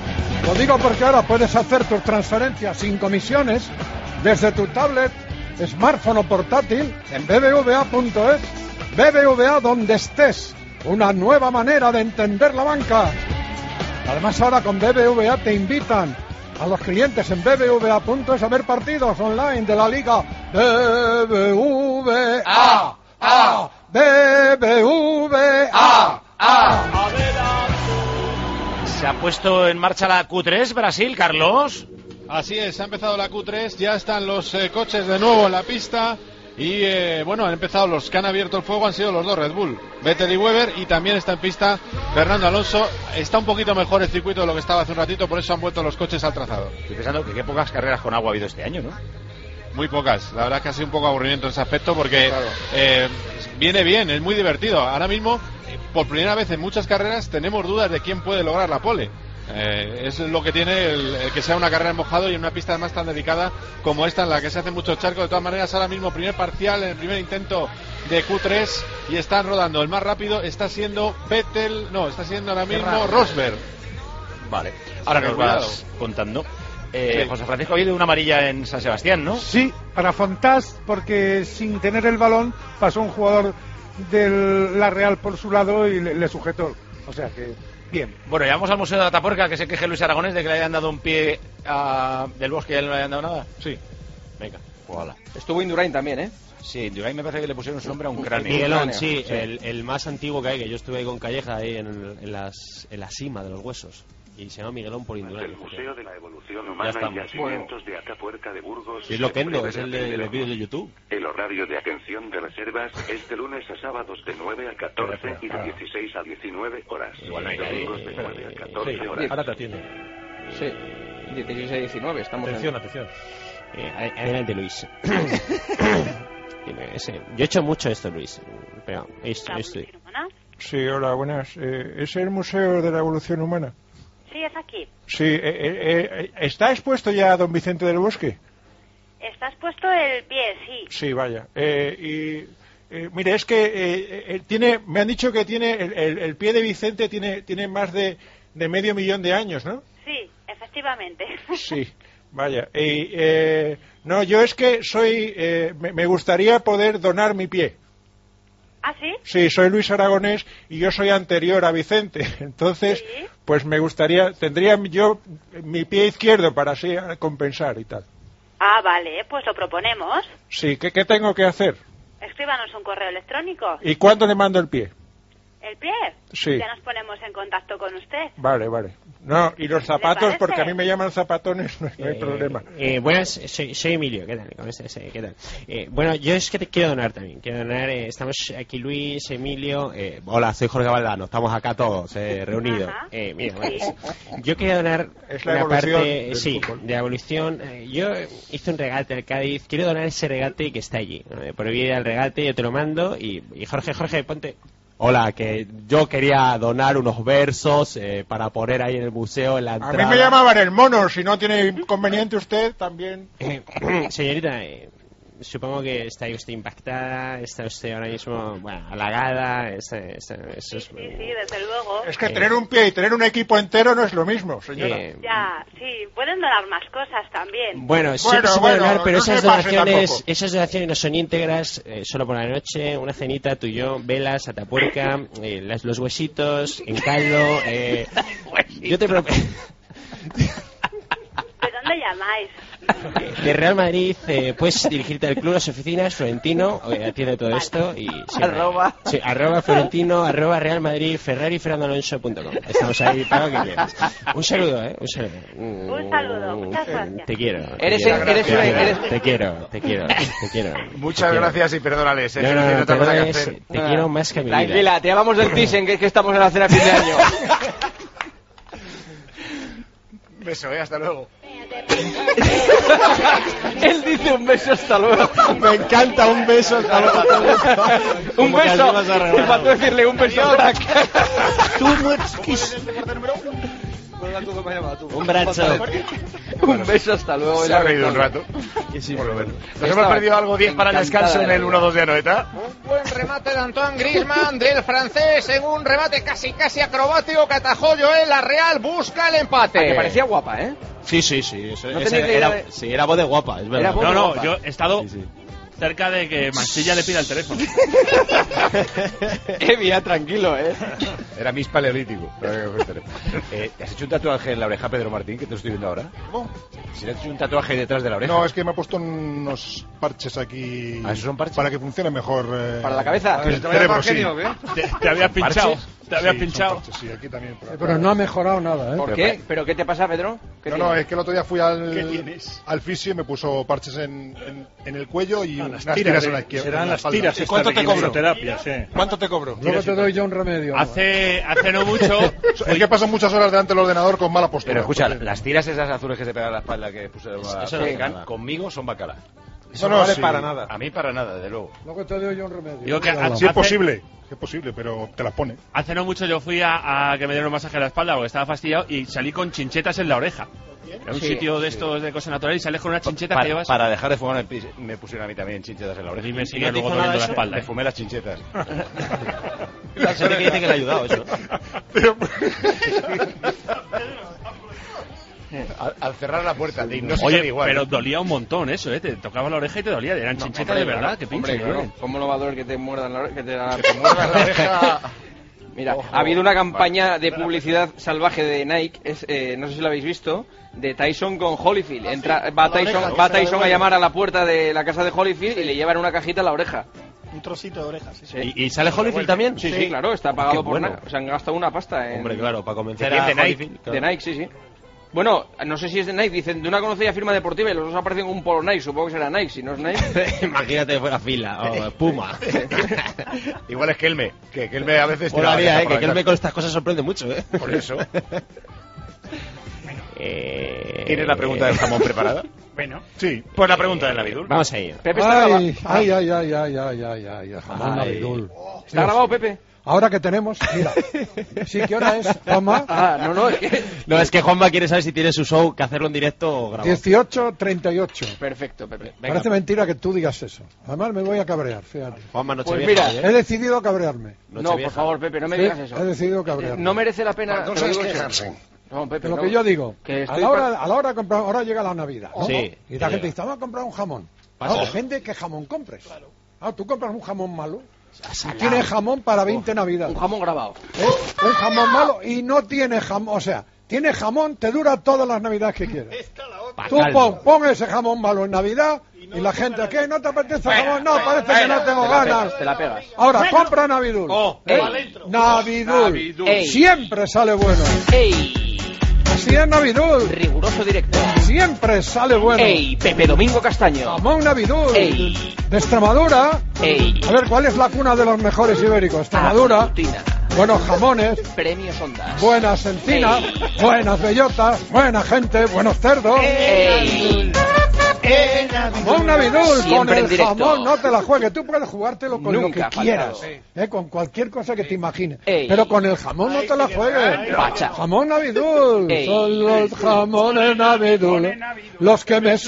Lo digo porque ahora puedes hacer tus transferencias sin comisiones desde tu tablet, smartphone o portátil en bbva.es. BBVA donde estés. Una nueva manera de entender la banca. Además ahora con BBVA te invitan a los clientes en bbva.es a ver partidos online de la Liga BBVA. BBVA. Se ha puesto en marcha la Q3 Brasil, Carlos. Así es, ha empezado la Q3, ya están los coches de nuevo en la pista. Y bueno, han empezado los que han abierto el fuego, han sido los dos Red Bull, Vettel y Weber, y también está en pista Fernando Alonso. Está un poquito mejor el circuito de lo que estaba hace un ratito, por eso han vuelto los coches al trazado. Estoy pensando que qué pocas carreras con agua ha habido este año, ¿no? Muy pocas, la verdad es que ha sido un poco aburrimiento en ese aspecto porque viene bien, es muy divertido. Ahora mismo, por primera vez en muchas carreras, tenemos dudas de quién puede lograr la pole. Es lo que tiene el que sea una carrera en mojado y en una pista además tan dedicada como esta en la que se hacen muchos charcos. De todas maneras, ahora mismo primer parcial en el primer intento de Q3 y están rodando. El más rápido está siendo Vettel, no, está siendo ahora mismo Rosberg. Vale, ahora nos vas contando. Sí. José Francisco, ha habido una amarilla en San Sebastián, ¿no? Sí, para Fontás, porque sin tener el balón pasó un jugador de la Real por su lado y le sujetó. O sea que... bien. Bueno, ya vamos al Museo de Atapuerca, que se queje Luis Aragonés de que le hayan dado un pie del Bosque y a él no le hayan dado nada. Sí. Venga. Hola. Estuvo Indurain también, ¿eh? Sí, Indurain me parece que le pusieron su nombre a un cráneo. Miguelón, sí, el más antiguo que hay, que yo estuve ahí con Calleja ahí en la cima de los huesos. Y se llama Miguelón por Indurain. El Museo de la Evolución Humana y Yacimientos de Atapuerca de Burgos. Sí, es lo que es el de los vídeos de YouTube. El horario de atención de reservas es de lunes a sábados de 9 a 14 y de 16 a 19 horas. Igual no hay domingos de 9 a 14 horas. Ahora te atiende. Sí, 16 a 19, estamos Atención. Adelante, Luis. Yo he hecho mucho esto, Luis. Pero estoy. Sí, hola, buenas. ¿Es el Museo de la Evolución Humana? Sí, es aquí. Sí, ¿está expuesto ya don Vicente del Bosque? Está expuesto el pie, sí. Sí, vaya. Mire, es que me han dicho que tiene el pie de Vicente tiene más de medio millón de años, ¿no? Sí, efectivamente. Sí, vaya. No, yo es que me gustaría poder donar mi pie. ¿Ah, sí? Sí, soy Luis Aragonés y yo soy anterior a Vicente. Entonces, ¿Sí? pues tendría yo mi pie izquierdo para así compensar y tal. Ah, vale, pues lo proponemos. Sí, ¿qué tengo que hacer? Escríbanos un correo electrónico. ¿Y cuándo le mando el pie? ¿El pie? Sí. Ya nos ponemos en contacto con usted. Vale. No, y los zapatos, parece? porque a mí me llaman zapatones, no hay problema. Buenas, soy Emilio, ¿qué tal? ¿Qué tal? Bueno, yo es que te quiero donar también. Quiero donar, estamos aquí Luis, Emilio. Hola, soy Jorge Valdano, estamos acá todos reunidos. Mira, bueno, yo quería donar es la una evolución parte, del sí, fútbol. de evolución. Yo hice un regate al Cádiz, quiero donar ese regate que está allí. Por vía del regate yo te lo mando y Jorge, ponte. Hola, que yo quería donar unos versos para poner ahí en el museo en la entrada. A mí me llamaban el mono, si no tiene inconveniente usted también. Señorita, supongo que está usted impactada, está usted ahora mismo, halagada. Sí, desde luego. Es que tener un pie y tener un equipo entero no es lo mismo, señora. Ya, sí, pueden donar más cosas también. Bueno, siempre se puede donar, pero no esas se pase donaciones no son íntegras, solo por la noche, una cenita, tú y yo, velas, atapuerca, los huesitos, en caldo. Yo te propongo. ¿De dónde llamáis? De Real Madrid, puedes dirigirte al club, las oficinas, Florentino, atiende todo esto y arroba Florentino, arroba Real Madrid, Ferrari, FernandoAlonso.com. Estamos ahí para lo que quieras. Un saludo, un saludo. Un saludo, muchas gracias. Te quiero. Te quiero. Muchas gracias y perdónales. No, te quiero más que a mi vida. Tranquila, te llamamos del Thyssen, que es que estamos en la cena fin de año. Beso, hasta luego. Él dice un beso hasta luego. Me encanta un beso hasta luego. Un beso. Te faltó decirle un beso. Un brazo. Un beso hasta luego. Se ha reído un rato. Por lo menos. Nos hemos perdido algo 10 para el descanso en el 1-2 de Anoeta. Un buen remate de Antoine Griezmann del francés en un remate casi acrobático que atajó Joel. La Real busca el empate. Que parecía guapa, ¿eh? Sí. Era voz de guapa, es verdad. No, yo he estado cerca de que Mansilla le pida el teléfono. Evia, tranquilo, Era mis paleolítico. ¿Te has hecho un tatuaje en la oreja, Pedro Martín, que te lo estoy viendo ahora? ¿Cómo? ¿Si le has hecho un tatuaje detrás de la oreja? No, es que me ha puesto unos parches aquí. ¿Ah, esos son parches? Para que funcione mejor. ¿Para la cabeza? El cerebro, sí. Te habías pinchado. Te habías pinchado. Parches, sí, aquí también. Pero no ha mejorado nada, ¿eh? ¿Por qué? ¿Pero qué te pasa, Pedro? No, es que el otro día fui al fisio y me puso parches en el cuello y unas tiras en la izquierda. Serán las tiras. ¿Cuánto te cobro? ¿Cuánto te cobro? Luego te doy yo un remedio. Hace no mucho. Es que paso muchas horas delante del ordenador con mala postura. Pero escucha, las tiras esas azules que se pegan a la espalda que puse conmigo son bacala. Eso no vale para nada. A mí para nada, desde luego. Luego te doy yo un remedio. Digo que Sí es posible, pero te las pone. Hace no mucho yo fui a que me dieron un masaje en la espalda porque estaba fastidiado y salí con chinchetas en la oreja. Era un sitio de estos de cosas naturales y sales con una chincheta que llevas. Para dejar de fumar me pusieron a mí también chinchetas en la oreja. Y me sigue luego doliendo la espalda. Me fumé las chinchetas. La gente que dice que le ha ayudado eso. Al cerrar la puerta, no se Oye, igual. pero dolía un montón eso, Te tocaba la oreja y te dolía. Eran chinchetas de verdad, que pinche. ¿Cómo no va a doler que te muerdan la oreja? Que te muerdan la oreja. Mira, Ojo. ha habido una campaña de publicidad salvaje de Nike, no sé si lo habéis visto, de Tyson con Holyfield. Va Tyson a llamar a la puerta de la casa de Holyfield y le llevan una cajita en la oreja. Un trocito de oreja, sí. Sí. ¿Y sale Holyfield también? Sí, claro, está pagado Qué por bueno. Nike. Se han gastado una pasta en... Hombre, claro, para convencer ¿De quién? a De Nike. Holyfield, claro. De Nike, sí. Bueno, no sé si es de Nike, dicen de una conocida firma deportiva y los dos aparecen con un polo Nike, supongo que será Nike, si no es Nike. Imagínate fuera fila, o Puma. Igual es Kelme, que Kelme a veces tira la Molaría, cabeza por que la Kelme cara. con estas cosas sorprende mucho, Por eso. ¿Tienes la pregunta del jamón preparada? Bueno. Sí. Pues la pregunta del Navidul. Vamos a ello. Pepe está grabado. Ay, jamón Navidul. ¿Está grabado, Pepe? Ahora que tenemos, mira, sí, ¿qué hora es, Juanma? No, es que... No, es que Juanma quiere saber si tiene su show que hacerlo en directo o grabado. 18:38. Perfecto, Pepe. Parece mentira que tú digas eso. Además me voy a cabrear, fíjate. Juanma, Pues mira, He decidido cabrearme. No, por favor, Pepe, no me Sí, digas eso. he decidido cabrearme. No merece la pena... Cuando te lo digo se en quejarse. serio. No, Pepe, De lo no. que yo digo, Que a estoy la hora de comprar, ahora llega la Navidad, ¿no? Sí. Y la gente dice, vamos a comprar un jamón. Pasa. No, depende de qué jamón compres. Tú compras un jamón malo y tienes jamón para 20 Navidades. Un jamón grabado. Un jamón malo y no tiene jamón, o sea, tiene jamón, te dura todas las Navidades que quieres. Tú pon ese jamón malo en Navidad y la gente, ¿qué? ¿No te apetece jamón? No, parece que no tengo ganas. Te la pegas. Ahora, compra Navidul. Navidul. Ey. Siempre sale bueno. ¡Ey! Así es Navidul. Riguroso directo. Siempre sale bueno. ¡Ey! Pepe Domingo Castaño. Jamón Navidul. ¡Ey! De Extremadura. ¡Ey! A ver, ¿cuál es la cuna de los mejores ibéricos? Extremadura. Rutina. Buenos jamones. Premios Ondas. Buenas encinas. Ey. Buenas bellotas. Buena gente. Buenos cerdos. ¡Ey! Jamón Navidul. Con Siempre en el directo. jamón no te la juegues. Tú puedes jugártelo con Nunca lo que ha faltado. quieras. Con cualquier cosa que te imagines. Ey. Pero con el jamón no te la juegues. Pacha. Jamón Navidul. Ey. Son los jamones Navidul los que me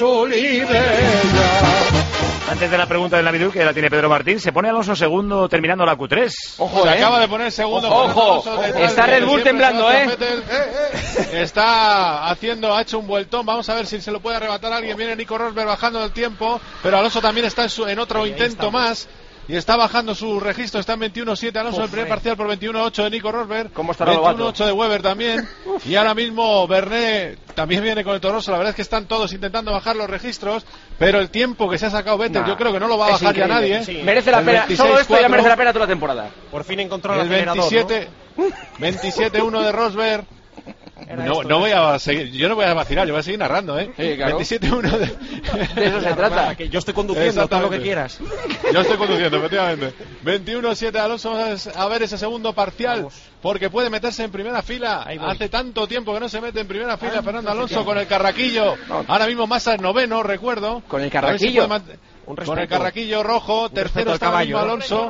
Antes de la pregunta del Navidul, que la tiene Pedro Martín, se pone Alonso segundo terminando la Q3. Ojo, Se acaba de poner segundo. Ojo. Está Red Bull temblando, Está ha hecho un vueltón. Vamos a ver si se lo puede arrebatar alguien. Viene Nico Rosberg bajando del tiempo, pero Alonso también está en otro intento más. Y está bajando su registro, está en 21-7 Alonso, el primer parcial por 21-8 de Nico Rosberg. ¿Cómo estará Lobato? 21-8 de Weber también. Y ahora mismo Bernet también viene con el Toroso. La verdad es que están todos intentando bajar los registros, pero el tiempo que se ha sacado Vettel, yo creo que no lo va a Es bajar ya increíble. nadie. Sí. Merece la El pena, solo esto ya 26-4. merece la pena toda la temporada. Por fin encontró el El acelerador, 27-1 de Rosberg. No voy a seguir, yo no voy a vacilar, yo voy a seguir narrando, Sí, claro. 27-1 De eso se trata. Que yo estoy conduciendo, todo lo que quieras. Yo estoy conduciendo, efectivamente. 21-7 Alonso, vamos a ver ese segundo parcial, porque puede meterse en primera fila. Hace tanto tiempo que no se mete en primera fila Fernando Alonso con el Carraquillo. Ahora mismo Massa es noveno, recuerdo. Con el A ver si Carraquillo. puede con el Carraquillo rojo, tercero al está ahora mismo caballo. Alonso.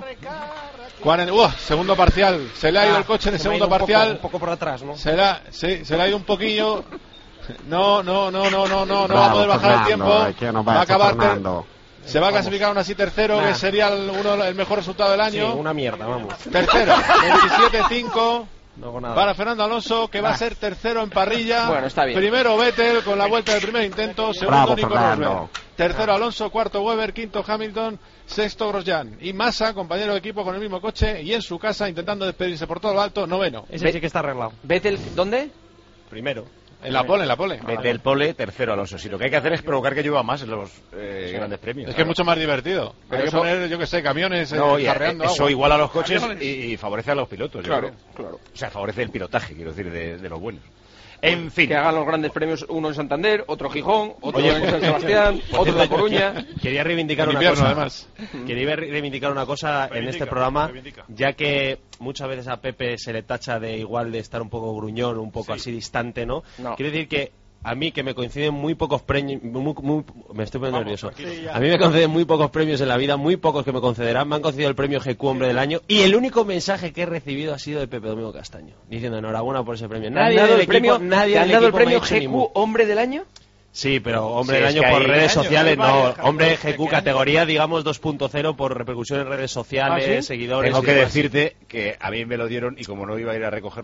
Segundo parcial, se le ha ido el coche en el segundo parcial. Un poco por atrás, ¿no? Se le ha ido un poquillo. No va a poder bajar el tiempo. Va a acabar. Se va a clasificar aún así tercero, que sería el mejor resultado del Sí, año. una mierda, vamos. Tercero, 27-5 No hago nada. para Fernando Alonso, que va a ser tercero en parrilla. Bueno, está bien. Primero Vettel con la vuelta del primer intento. Segundo Bravo, Nico Fernando. Rosberg. Tercero Alonso, cuarto Weber, quinto Hamilton, sexto Grosjean. Y Massa, compañero de equipo con el mismo coche y en su casa intentando despedirse por todo lo alto, noveno. Ese sí que está arreglado. Vettel, ¿dónde? Primero. En la pole. Del pole, tercero Alonso. Si lo que hay que hacer es provocar que llueva más en los grandes premios. Es que es mucho más divertido. Pero Hay que eso- poner, yo que sé, camiones No, y carreando eso agua. iguala a los coches y favorece a los pilotos. yo Claro, creo. claro. O sea, favorece el pilotaje, quiero decir, de los buenos. En fin. Que hagan los grandes premios, uno en Santander, otro Gijón, otro Oye, en San Sebastián, otro en La Coruña. Quería reivindicar En una invierno, cosa. además. Quería reivindicar una cosa en este programa, ya que muchas veces a Pepe se le tacha de igual de estar un poco gruñón, un poco así distante, ¿no? Quiero decir que a mí, que me coinciden muy pocos premios, me estoy poniendo nervioso. A mí me conceden muy pocos premios en la vida, muy pocos que me concederán. Me han concedido el premio GQ Hombre del Año y el único mensaje que he recibido ha sido de Pepe Domingo Castaño, diciendo enhorabuena por ese premio. ¿Te han Nadie dado del el premio, equipo, nadie ¿te han del dado el equipo me ha premio dicho ni mu. GQ Hombre del Año? Sí, pero hombre Sí, del es año que por hay- redes sociales, hay no. varios, Hombre GQ categoría, digamos, 2.0 por repercusión en redes sociales, ¿Ah, sí? seguidores. Tengo y que demás. decirte que a mí me lo dieron y como no iba a ir a recogerlo,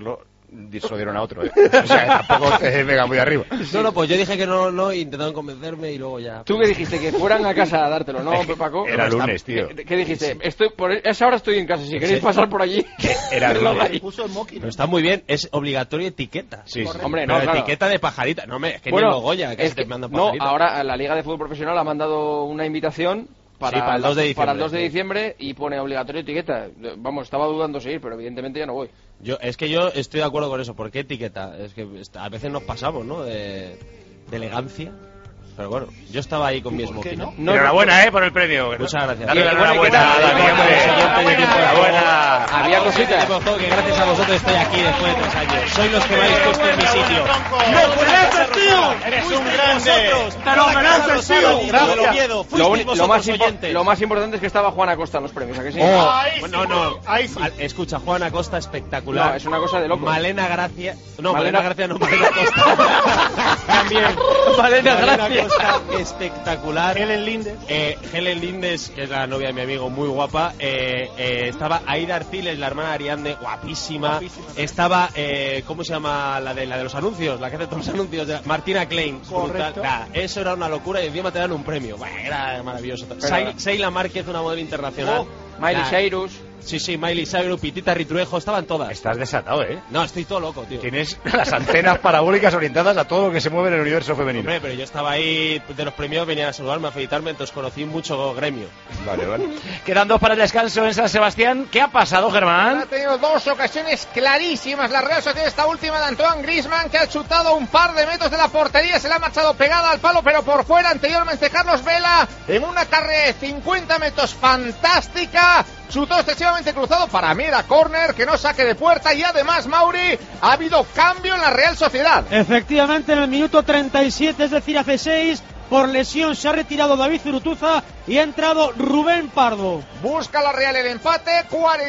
se lo dieron a otro. O sea, tampoco venga muy arriba. No, pues yo dije que no, intentaron convencerme y luego ya. ¿Tú qué dijiste? Que fueran a casa a dártelo, ¿no, Paco? Era lunes, tío. ¿Qué dijiste? Por esa hora estoy en casa, si queréis pasar por allí. Era lunes. Pero está muy bien, es obligatorio etiqueta. Sí. Hombre, pero claro. etiqueta de pajarita. No, es que bueno, ni lo Goya, que te mandan pajarita. No, ahora la Liga de Fútbol Profesional ha mandado una invitación para el 2 de diciembre y pone obligatorio etiqueta. Vamos, estaba dudando si ir, pero evidentemente ya no voy. Yo estoy de acuerdo con eso. ¿Por qué etiqueta? Es que a veces nos pasamos, ¿no? De elegancia. Pero bueno, yo estaba ahí con mi smoking. ¿No? Enhorabuena, por el premio. Muchas gracias. Dale la enhorabuena a Dani, hombre. Enhorabuena. Había cositas. Que gracias a vosotros estoy aquí después de 3 años. Sois los que me habéis puesto en mi sitio. ¡Lo mereces, tío! ¡Eres un grande! ¡Te lo mereces, tío! Lo más importante es que estaba Juan Acosta en los premios, ¿a que sí? Escucha, Juan Acosta espectacular. No, es una cosa de loco. Malena Gracia. No, Malena Gracia no, Malena Acosta. También. Malena Gracia. Espectacular. Helen Lindes, que es la novia de mi amigo, muy guapa. Estaba Aida Artiles, la hermana de Ariadne, guapísima. Estaba, ¿cómo se llama? La de los anuncios, la que hace todos los anuncios. Martina Klein. Brutal. Eso era una locura y encima te dan un premio. Bueno, era maravilloso. Seila Márquez, una modelo internacional. Miley Cyrus. Sí, Miley Cyrus, Pitita Ritruejo, estaban todas. Estás desatado, No, estoy todo loco, tío. Tienes las antenas parabólicas orientadas a todo lo que se mueve en el universo femenino. Hombre, pero yo estaba ahí de los premios, venía a saludarme, a felicitarme, entonces conocí mucho gremio. Vale. Quedan 2 para el descanso en San Sebastián. ¿Qué ha pasado, Germán? Ha tenido 2 ocasiones clarísimas la Real Sociedad, esta última de Antoine Griezmann, que ha chutado un par de metros de la portería, se la ha marchado pegada al palo, pero por fuera. Anteriormente Carlos Vela, en una carrera de 50 metros fantástica, chutó excesivamente cruzado, para mí era córner, que no saque de puerta, y además, Mauri, ha habido cambio en la Real Sociedad. Efectivamente, en el minuto 37, es decir, hace 6, por lesión se ha retirado David Zurutuza y ha entrado Rubén Pardo. Busca la Real el empate,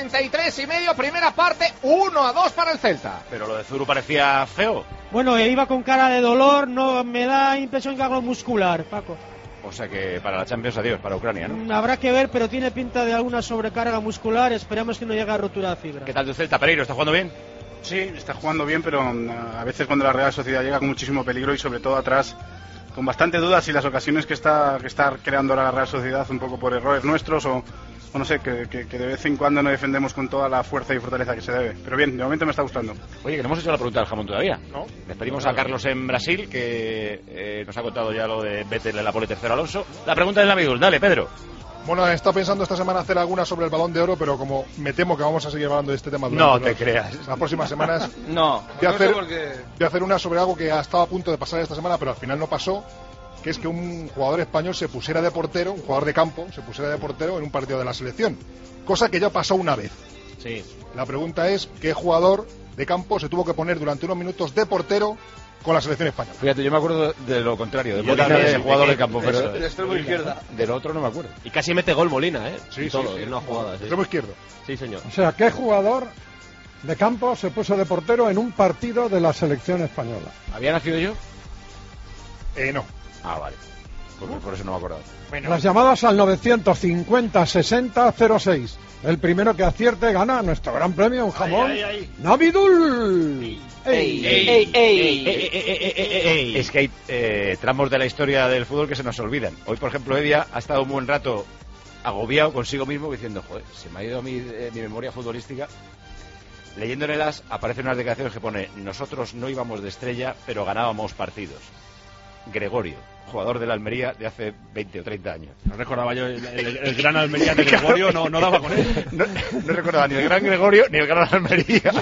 43,5, primera parte, 1-2 para el Celta. Pero lo de Zuru parecía feo. Bueno, iba con cara de dolor, no me da impresión que algo muscular, Paco. O sea que para la Champions, adiós, para Ucrania, ¿no? Habrá que ver, pero tiene pinta de alguna sobrecarga muscular. Esperamos que no llegue a rotura de fibra. ¿Qué tal tu Celta, Pereiro? ¿Está jugando bien? Sí, está jugando bien, pero a veces cuando la Real Sociedad llega con muchísimo peligro y sobre todo atrás con bastante dudas, y las ocasiones que está creando ahora la Real Sociedad un poco por errores nuestros o no sé, que de vez en cuando no defendemos con toda la fuerza y fortaleza que se debe. Pero bien, de momento me está gustando. Oye, que no hemos hecho la pregunta del jamón todavía. ¿No? Despedimos a Carlos en Brasil, que nos ha contado ya lo de Vettel en la pole tercero Alonso. La pregunta del Navidul, dale, Pedro. Bueno, he estado pensando esta semana hacer alguna sobre el Balón de Oro, pero como me temo que vamos a seguir hablando de este tema no te creas. Las próximas semanas no. Voy a hacer una sobre algo que ha estado a punto de pasar esta semana, pero al final no pasó, que es que un jugador español se pusiera de portero, un jugador de campo, se pusiera de portero en un partido de la selección, cosa que ya pasó una vez. Sí. La pregunta es, ¿qué jugador de campo se tuvo que poner durante unos minutos de portero con la selección española? Fíjate, yo me acuerdo de lo contrario, de Molina de jugador de campo, pero de extremo izquierda. Del otro no me acuerdo. Y casi mete gol Molina, Sí, solo, sí. en una jugada. Sí. Extremo izquierdo. Sí, señor. O sea, ¿qué jugador de campo se puso de portero en un partido de la selección española? ¿Había nacido yo? No. Ah, vale. Por eso no me acuerdo. Bueno. Las llamadas al 950-60-06. El primero que acierte gana nuestro gran premio, un jamón Navidul. Es que hay tramos de la historia del fútbol que se nos olvidan. Hoy, por ejemplo, Evia ha estado un buen rato agobiado consigo mismo diciendo, joder, se me ha ido mi memoria futbolística. Leyendo en el AS aparecen unas declaraciones que pone: nosotros no íbamos de estrella, pero ganábamos partidos. Gregorio, jugador de la Almería de hace 20 o 30 años. No recordaba yo el gran Almería de Gregorio, no daba con él. No recordaba ni el gran Gregorio ni el gran Almería.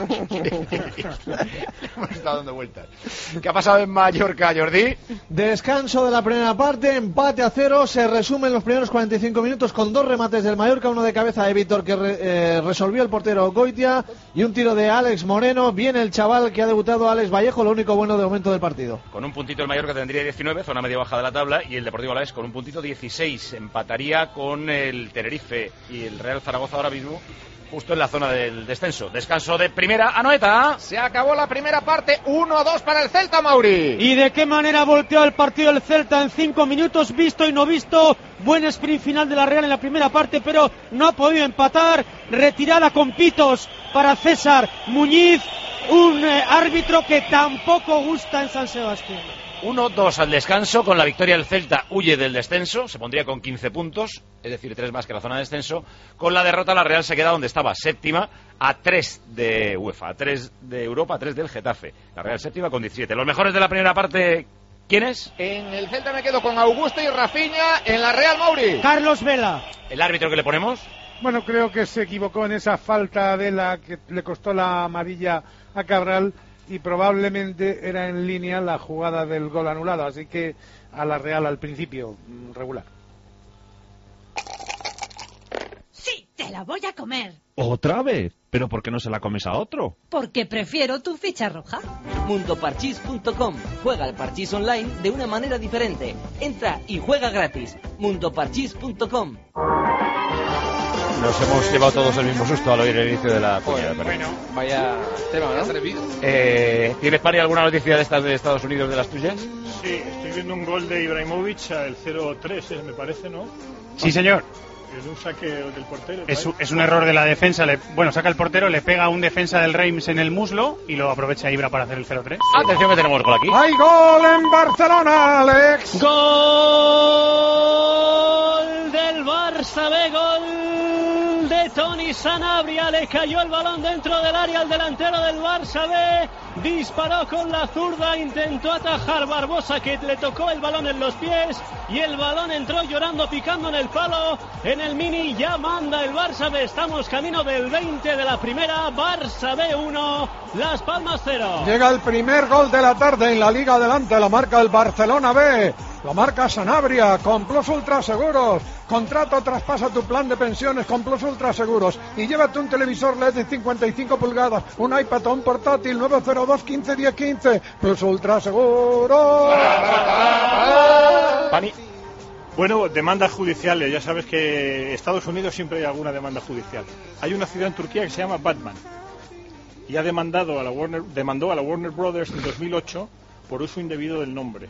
Hemos estado dando vueltas. ¿Qué ha pasado en Mallorca, Jordi? Descanso de la primera parte, empate a 0. Se resumen los primeros 45 minutos con 2 remates del Mallorca, uno de cabeza de Víctor que resolvió el portero Goitia y un tiro de Alex Moreno. Viene el chaval que ha debutado, Alex Vallejo, lo único bueno de momento del partido. Con un puntito el Mallorca tendría 19, zona media baja de la tabla, y el Deportivo Alavés con un puntito 16. Empataría con el Tenerife y el Real Zaragoza ahora mismo justo en la zona del descenso. Descanso de primera, Anoeta. Se acabó la primera parte, 1-2 para el Celta, Mauri. ¿Y de qué manera volteó el partido el Celta en 5 minutos? Visto y no visto. Buen sprint final de la Real en la primera parte, pero no ha podido empatar. Retirada con pitos para César Muñiz. un árbitro que tampoco gusta en San Sebastián. 1-2 al descanso. Con la victoria el Celta huye del descenso, se pondría con 15 puntos, es decir, 3 más que la zona de descenso. Con la derrota la Real se queda donde estaba, séptima, a 3 de UEFA, a 3 de Europa, a 3 del Getafe. La Real séptima con 17. Los mejores de la primera parte, ¿quiénes? En el Celta me quedo con Augusto y Rafinha. En la Real, Mauri. Carlos Vela. ¿El árbitro que le ponemos? Bueno, creo que se equivocó en esa falta de la que le costó la amarilla a Cabral y probablemente era en línea la jugada del gol anulado, así que a la Real al principio, regular. Sí, te la voy a comer. ¿Otra vez? ¿Pero por qué no se la comes a otro? Porque prefiero tu ficha roja. Mundoparchís.com. Juega al parchís online de una manera diferente. Entra y juega gratis. Mundoparchís.com. Nos hemos llevado todos el mismo susto al oír el inicio de la cuña. Bueno, vaya tema, ¿no? ¿Tienes, Pari, alguna noticia de estas de Estados Unidos de las tuyas? Sí, estoy viendo un gol de Ibrahimovic, el 0-3, me parece, ¿no? Sí, señor. Es un saque del portero. Es un error de la defensa. Saca el portero, le pega a un defensa del Reims en el muslo y lo aprovecha Ibra para hacer el 0-3. Atención que tenemos gol aquí. ¡Hay gol en Barcelona, Alex! ¡Gol del Barça B! ¡Gol de Toni Sanabria! Le cayó el balón dentro del área al delantero del Barça B. Disparó con la zurda, intentó atajar Barbosa, que le tocó el balón en los pies y el balón entró llorando, picando en el palo. En el Mini ya manda el Barça B. Estamos camino del 20 de la primera. Barça B 1, Las Palmas 0. Llega el primer gol de la tarde en la Liga Adelante. La marca el Barcelona B. Lo marca Sanabria con Plus Ultra Seguros. Contrato, traspasa tu plan de pensiones con Plus Ultra Seguros y llévate un televisor LED de 55 pulgadas, un iPad o un portátil 902 15 10 15. Plus Ultra Seguros. Pani. Bueno, demandas judiciales. Ya sabes que Estados Unidos siempre hay alguna demanda judicial. Hay una ciudad en Turquía que se llama Batman y ha demandó a la Warner Brothers en 2008 por uso indebido del nombre.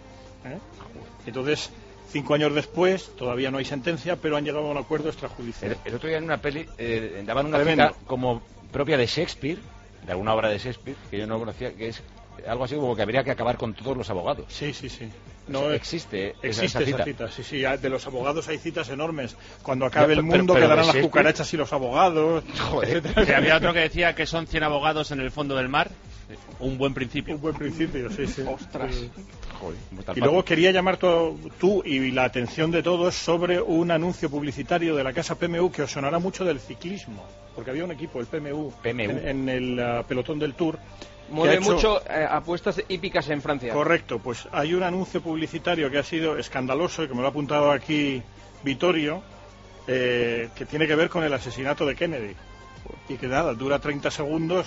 Entonces, 5 años después, todavía no hay sentencia, pero han llegado a un acuerdo extrajudicial. El otro día en una peli daban una cita como propia de Shakespeare, de alguna obra de Shakespeare, que yo no conocía, que es algo así como que habría que acabar con todos los abogados. Sí. No, o sea, existe esa cita. Sí, de los abogados hay citas enormes. Cuando acabe el mundo quedarán las cucarachas y los abogados. Joder. Había otro que decía que son 100 abogados en el fondo del mar. Un buen principio. Un buen principio, sí. Ostras. Joder, y luego quería llamar tú y la atención de todos sobre un anuncio publicitario de la casa PMU que os sonará mucho del ciclismo, porque había un equipo, el PMU. En el pelotón del Tour. Mueve mucho apuestas hípicas en Francia. Correcto, pues hay un anuncio publicitario que ha sido escandaloso y que me lo ha apuntado aquí Vittorio, que tiene que ver con el asesinato de Kennedy. Y que nada, dura 30 segundos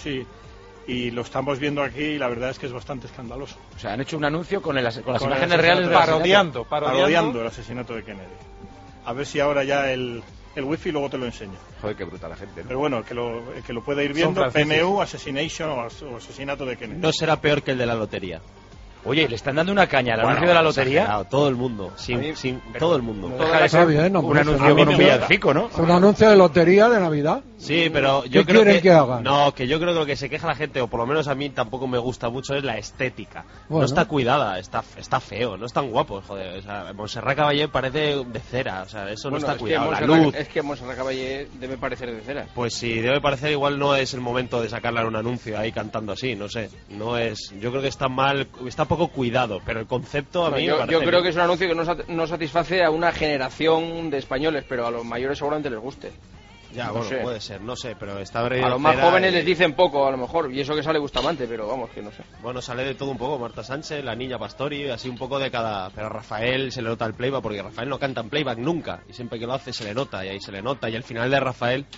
y lo estamos viendo aquí y la verdad es que es bastante escandaloso. O sea, han hecho un anuncio con las imágenes reales parodiando el asesinato de Kennedy. A ver si ahora ya el wifi luego te lo enseño. Joder, qué bruta la gente, ¿no? Pero bueno, que lo pueda ir viendo. PMU, Assassination o asesinato de Kennedy. No será peor que el de la lotería. Oye, le están dando una caña al anuncio de la lotería. Todo el mundo, todo el mundo. Está bien, un anuncio con un villancico, ¿no? Es un anuncio de lotería de Navidad. Sí, pero yo creo que hagan? No, que yo creo que lo que se queja la gente, o por lo menos a mí tampoco me gusta mucho, es la estética. Bueno. No está cuidada, está feo, no es tan guapo, joder. O sea, Montserrat Caballé parece de cera, o sea, eso no está cuidado. La luz. Es que Montserrat Caballé debe parecer de cera. Pues si debe parecer, igual no es el momento de sacarla en un anuncio ahí cantando así, no sé. No es. Yo creo que está mal, está poco cuidado, pero el concepto a mí me parece yo creo que es un anuncio que no satisface a una generación de españoles, pero a los mayores seguramente les guste. Ya, bueno, puede ser, no sé, pero está a los más jóvenes les dicen poco, a lo mejor, y eso que sale Bustamante, pero vamos, que no sé. Bueno, sale de todo un poco, Marta Sánchez, la niña Pastori, así un poco de cada... Pero a Rafael se le nota el playback, porque Rafael no canta en playback nunca, y siempre que lo hace se le nota, y ahí se le nota, y al final de Rafael...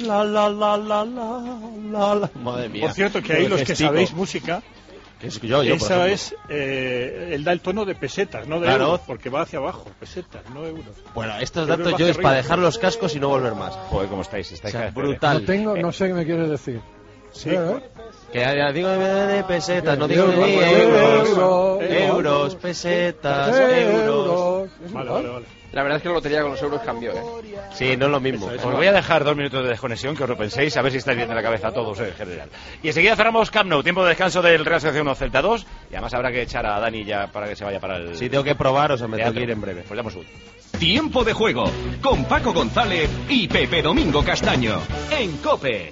Madre mía. Por cierto, que ahí los que sabéis música... Esa es, él da el tono de pesetas, no de euros, porque va hacia abajo, pesetas, no euros. Bueno, estos datos yo es para dejar los cascos y no volver más. Joder, ¿cómo estáis? O sea, brutal. No sé qué me quieres decir. Sí. Que digo de pesetas, no digo de euros, pesetas, euros. Vale. La verdad es que la lotería con los euros cambió, ¿eh? Sí, no es lo mismo. Os voy a dejar 2 minutos de desconexión, que os lo penséis, a ver si estáis bien de la cabeza todos en general. Y enseguida cerramos Camp Nou, tiempo de descanso del Real Sociedad 1 Celta 2, y además habrá que echar a Dani ya para que se vaya para el... Sí, tengo que probar, o sea, me tengo teatro. que ir en breve. Pues damos un... Tiempo de juego con Paco González y Pepe Domingo Castaño en COPE.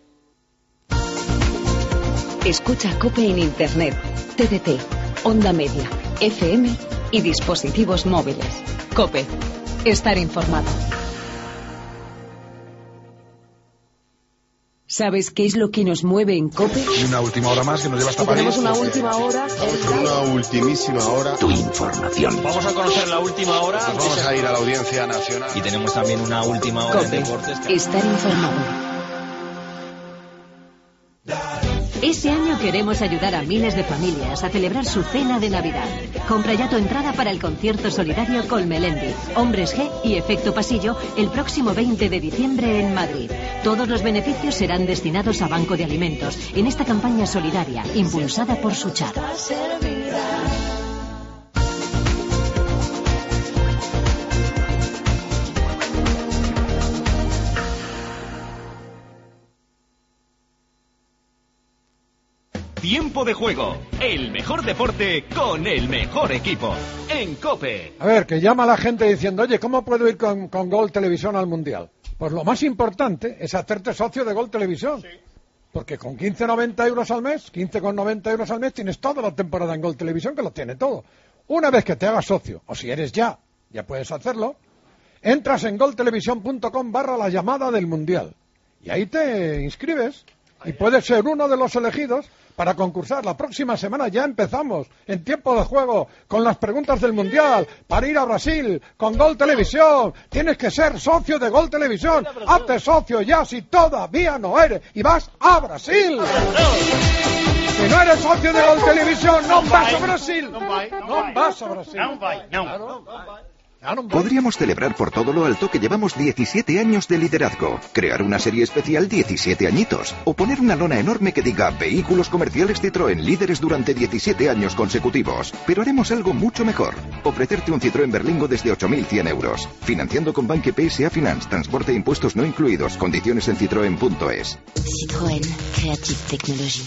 Escucha COPE en Internet, TDT, Onda Media, FM y dispositivos móviles. COPE. Estar informado. ¿Sabes qué es lo que nos mueve en COPE? Y una última hora más que nos lleva hasta París. Tenemos una última hora. Una ultimísima hora. Tu información. Vamos a conocer la última hora. Nos vamos a ir a la Audiencia Nacional. Y tenemos también una última hora COPE. de deportes. Estar informado. Este año queremos ayudar a miles de familias a celebrar su cena de Navidad. Compra ya tu entrada para el concierto solidario con Melendi, Hombres G y Efecto Pasillo el próximo 20 de diciembre en Madrid. Todos los beneficios serán destinados a Banco de Alimentos en esta campaña solidaria impulsada por Suchar. Tiempo de juego, el mejor deporte con el mejor equipo en COPE. A ver, que llama la gente diciendo, oye, ¿cómo puedo ir con Gol Televisión al Mundial? Pues lo más importante es hacerte socio de Gol Televisión. Sí. Porque con 15,90 euros al mes, 15,90 euros al mes, tienes toda la temporada en Gol Televisión, que lo tiene todo. Una vez que te hagas socio, o si eres ya puedes hacerlo, entras en goltelevisión.com/la llamada del Mundial. Y ahí te inscribes y puedes ser uno de los elegidos para concursar. La próxima semana ya empezamos en tiempo de juego con las preguntas del Mundial para ir a Brasil con Gol Televisión. Tienes que ser socio de Gol Televisión. Hazte socio ya si todavía no eres y vas a Brasil. Si no eres socio de Gol Televisión, no vas a Brasil. No vas a Brasil. Podríamos celebrar por todo lo alto que llevamos 17 años de liderazgo, crear una serie especial 17 añitos, o poner una lona enorme que diga Vehículos Comerciales Citroën líderes durante 17 años consecutivos. Pero haremos algo mucho mejor, ofrecerte un Citroën Berlingo desde 8.100 euros, financiando con Banque PSA Finance, transporte e impuestos no incluidos, condiciones en citroen.es. Citroën Creative Technology.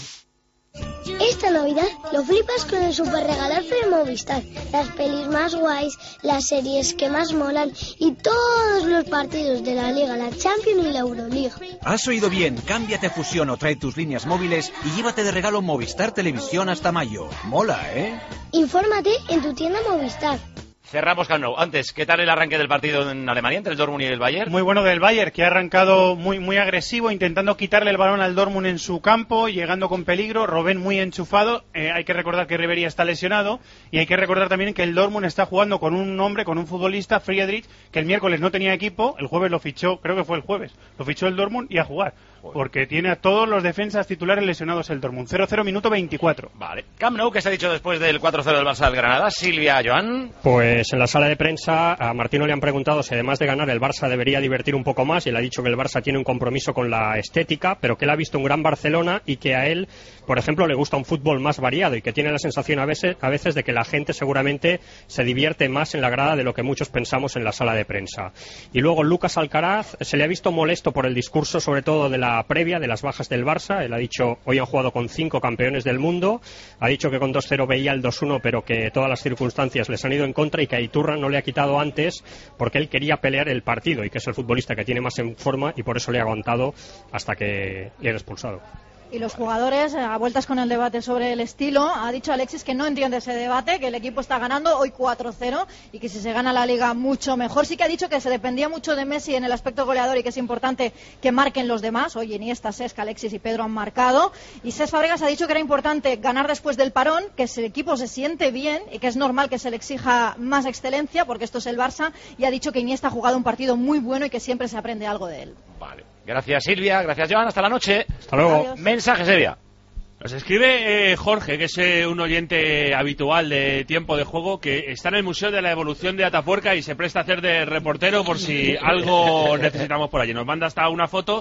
Esta Navidad lo flipas con el super regalazo de Movistar. Las pelis más guays, las series que más molan y todos los partidos de la Liga, la Champions y la Euroliga. Has oído bien, cámbiate a Fusión o trae tus líneas móviles y llévate de regalo Movistar Televisión hasta mayo. Mola, ¿eh? Infórmate en tu tienda Movistar. Cerramos Camp Nou. Antes, ¿qué tal el arranque del partido en Alemania entre el Dortmund y el Bayern? Muy bueno del Bayern, que ha arrancado muy agresivo, intentando quitarle el balón al Dortmund en su campo, llegando con peligro. Robben muy enchufado. Hay que recordar que Ribery está lesionado y hay que recordar también que el Dortmund está jugando con un hombre, con un futbolista, Friedrich, que el miércoles no tenía equipo, el jueves lo fichó, creo que fue el jueves, lo fichó el Dortmund y a jugar. Porque tiene a todos los defensas titulares lesionados el Dortmund. 0-0, minuto 24. Vale. Camp Nou, ¿qué se ha dicho después del 4-0 del Barça del Granada? Silvia, Joan. Pues en la sala de prensa a Martino le han preguntado si además de ganar el Barça debería divertir un poco más, y él ha dicho que el Barça tiene un compromiso con la estética, pero que él ha visto un gran Barcelona y que a él, por ejemplo, le gusta un fútbol más variado y que tiene la sensación a veces de que la gente seguramente se divierte más en la grada de lo que muchos pensamos en la sala de prensa. Y luego Lucas Alcaraz se le ha visto molesto por el discurso, sobre todo de la previa, de las bajas del Barça. Él ha dicho, hoy han jugado con 5 campeones del mundo, ha dicho que con 2-0 veía el 2-1, pero que todas las circunstancias les han ido en contra y que a Iturra no le ha quitado antes porque él quería pelear el partido y que es el futbolista que tiene más en forma y por eso le ha aguantado hasta que le han expulsado. Y los jugadores, a vueltas con el debate sobre el estilo, ha dicho Alexis que no entiende ese debate, que el equipo está ganando hoy 4-0 y que si se gana la Liga mucho mejor. Sí que ha dicho que se dependía mucho de Messi en el aspecto goleador y que es importante que marquen los demás. Hoy Iniesta, Sesca, Alexis y Pedro han marcado. Y Cesc Fabregas ha dicho que era importante ganar después del parón, que el equipo se siente bien y que es normal que se le exija más excelencia porque esto es el Barça. Y ha dicho que Iniesta ha jugado un partido muy bueno y que siempre se aprende algo de él. Vale. Gracias Silvia, gracias Joan, hasta la noche. Hasta luego. Adiós. Mensaje, Sevilla. Nos escribe Jorge, que es un oyente habitual de Tiempo de Juego, que está en el Museo de la Evolución de Atapuerca y se presta a hacer de reportero por si algo necesitamos por allí. Nos manda hasta una foto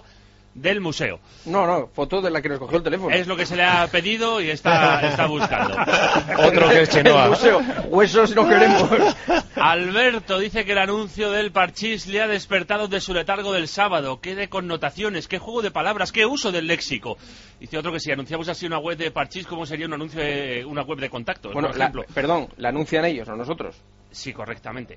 del museo. No, foto de la que nos cogió el teléfono. Es lo que se le ha pedido y está buscando. Otro que es Chenoa. El museo, huesos no queremos. Alberto dice que el anuncio del parchís le ha despertado de su letargo del sábado. Qué de connotaciones, qué juego de palabras, qué uso del léxico. Dice otro que si anunciamos así una web de parchís, ¿cómo sería un anuncio de una web de contactos? Bueno, por ejemplo? la anuncian ellos, no nosotros. Sí, correctamente.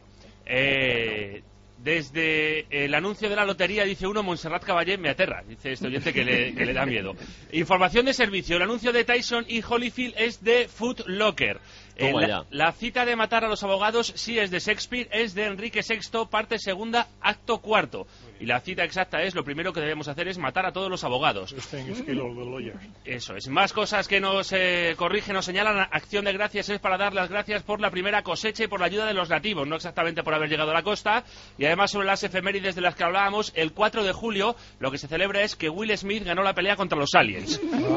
Desde el anuncio de la lotería, dice uno, Montserrat Caballé me aterra. Dice este oyente que le da miedo. Información de servicio. El anuncio de Tyson y Holyfield es de Foot Locker. La cita de matar a los abogados sí es de Shakespeare, es de Enrique VI, parte segunda, acto cuarto. Y la cita exacta es, lo primero que debemos hacer es matar a todos los abogados. Eso es. Más cosas que nos corrigen, nos señalan. Acción de gracias es para dar las gracias por la primera cosecha y por la ayuda de los nativos, no exactamente por haber llegado a la costa. Y además, sobre las efemérides de las que hablábamos, el 4 de julio lo que se celebra es que Will Smith ganó la pelea contra los aliens.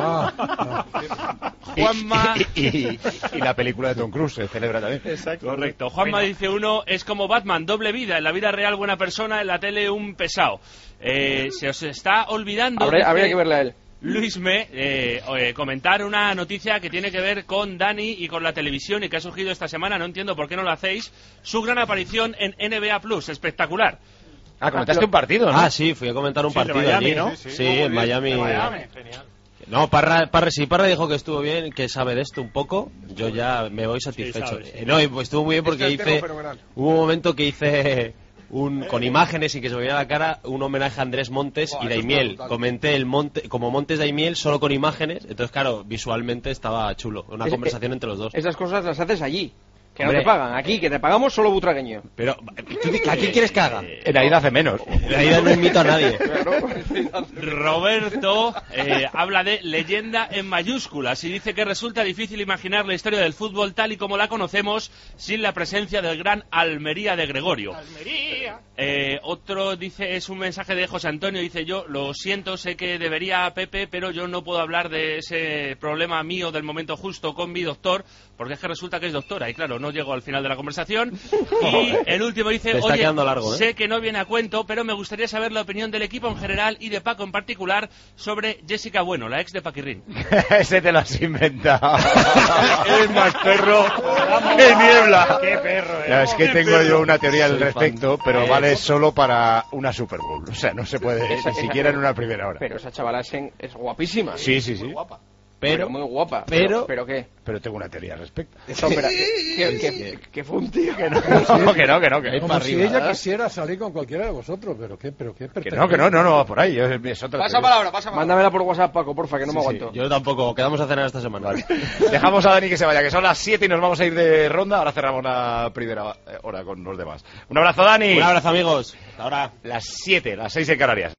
Juanma... y la película de Tom Cruise se celebra también. Exacto. Correcto. Juanma dice uno, es como Batman, doble vida, en la vida real buena persona, en la tele un pesado. Se os está olvidando... Habría que verle a él. Luisme, comentar una noticia que tiene que ver con Dani y con la televisión y que ha surgido esta semana, no entiendo por qué no lo hacéis, su gran aparición en NBA Plus, espectacular. Comentaste un partido, ¿no? Sí, fui a comentar un partido Miami, allí, ¿no? Sí, en Miami. Genial. No, Parra dijo que estuvo bien, que sabe de esto un poco. Yo ya me voy satisfecho. Pues estuvo muy bien porque hubo un momento que hice con imágenes y que se me veía la cara un homenaje a Andrés Montes y Daimiel. Comenté como Montes Daimiel solo con imágenes, entonces claro, visualmente estaba chulo, una conversación entre los dos. Esas cosas las haces allí. Que no te pagan. Aquí, que te pagamos solo butragueño. Pero, ¿a quién quieres que haga? En Aida hace menos. En Aida no invito a nadie. Roberto habla de leyenda en mayúsculas y dice que resulta difícil imaginar la historia del fútbol tal y como la conocemos sin la presencia del gran Almería de Gregorio. ¡Almería! Otro dice, es un mensaje de José Antonio, dice yo, lo siento, sé que debería Pepe, pero yo no puedo hablar de ese problema mío del momento justo con mi doctor, porque es que resulta que es doctora y claro, no llego al final de la conversación. Y el último dice, oye, largo, sé que no viene a cuento, pero me gustaría saber la opinión del equipo en general y de Paco en particular sobre Jessica Bueno, la ex de Paquirrín. Ese te lo has inventado. Es más perro que niebla. Qué perro, Es que tengo yo una teoría al respecto, pero vale Eso. solo para una Super Bowl. O sea, no se puede ni siquiera en una primera hora. Pero esa chavala es guapísima. Sí. Muy guapa. Pero muy guapa. ¿Pero qué? Pero tengo una teoría al respecto. No, pero, que fue un tío. Que no. Como si ella quisiera salir con cualquiera de vosotros, pero qué. Que no, por ahí. Es otra pasa palabra. Mándamela por WhatsApp, Paco, porfa, que no me aguanto. Yo tampoco, quedamos a cenar esta semana. Vale. Dejamos a Dani que se vaya, que son las 7 y nos vamos a ir de ronda. Ahora cerramos la primera hora con los demás. Un abrazo, Dani. Un abrazo, amigos. Hasta ahora. Las 7, las 6 en Canarias.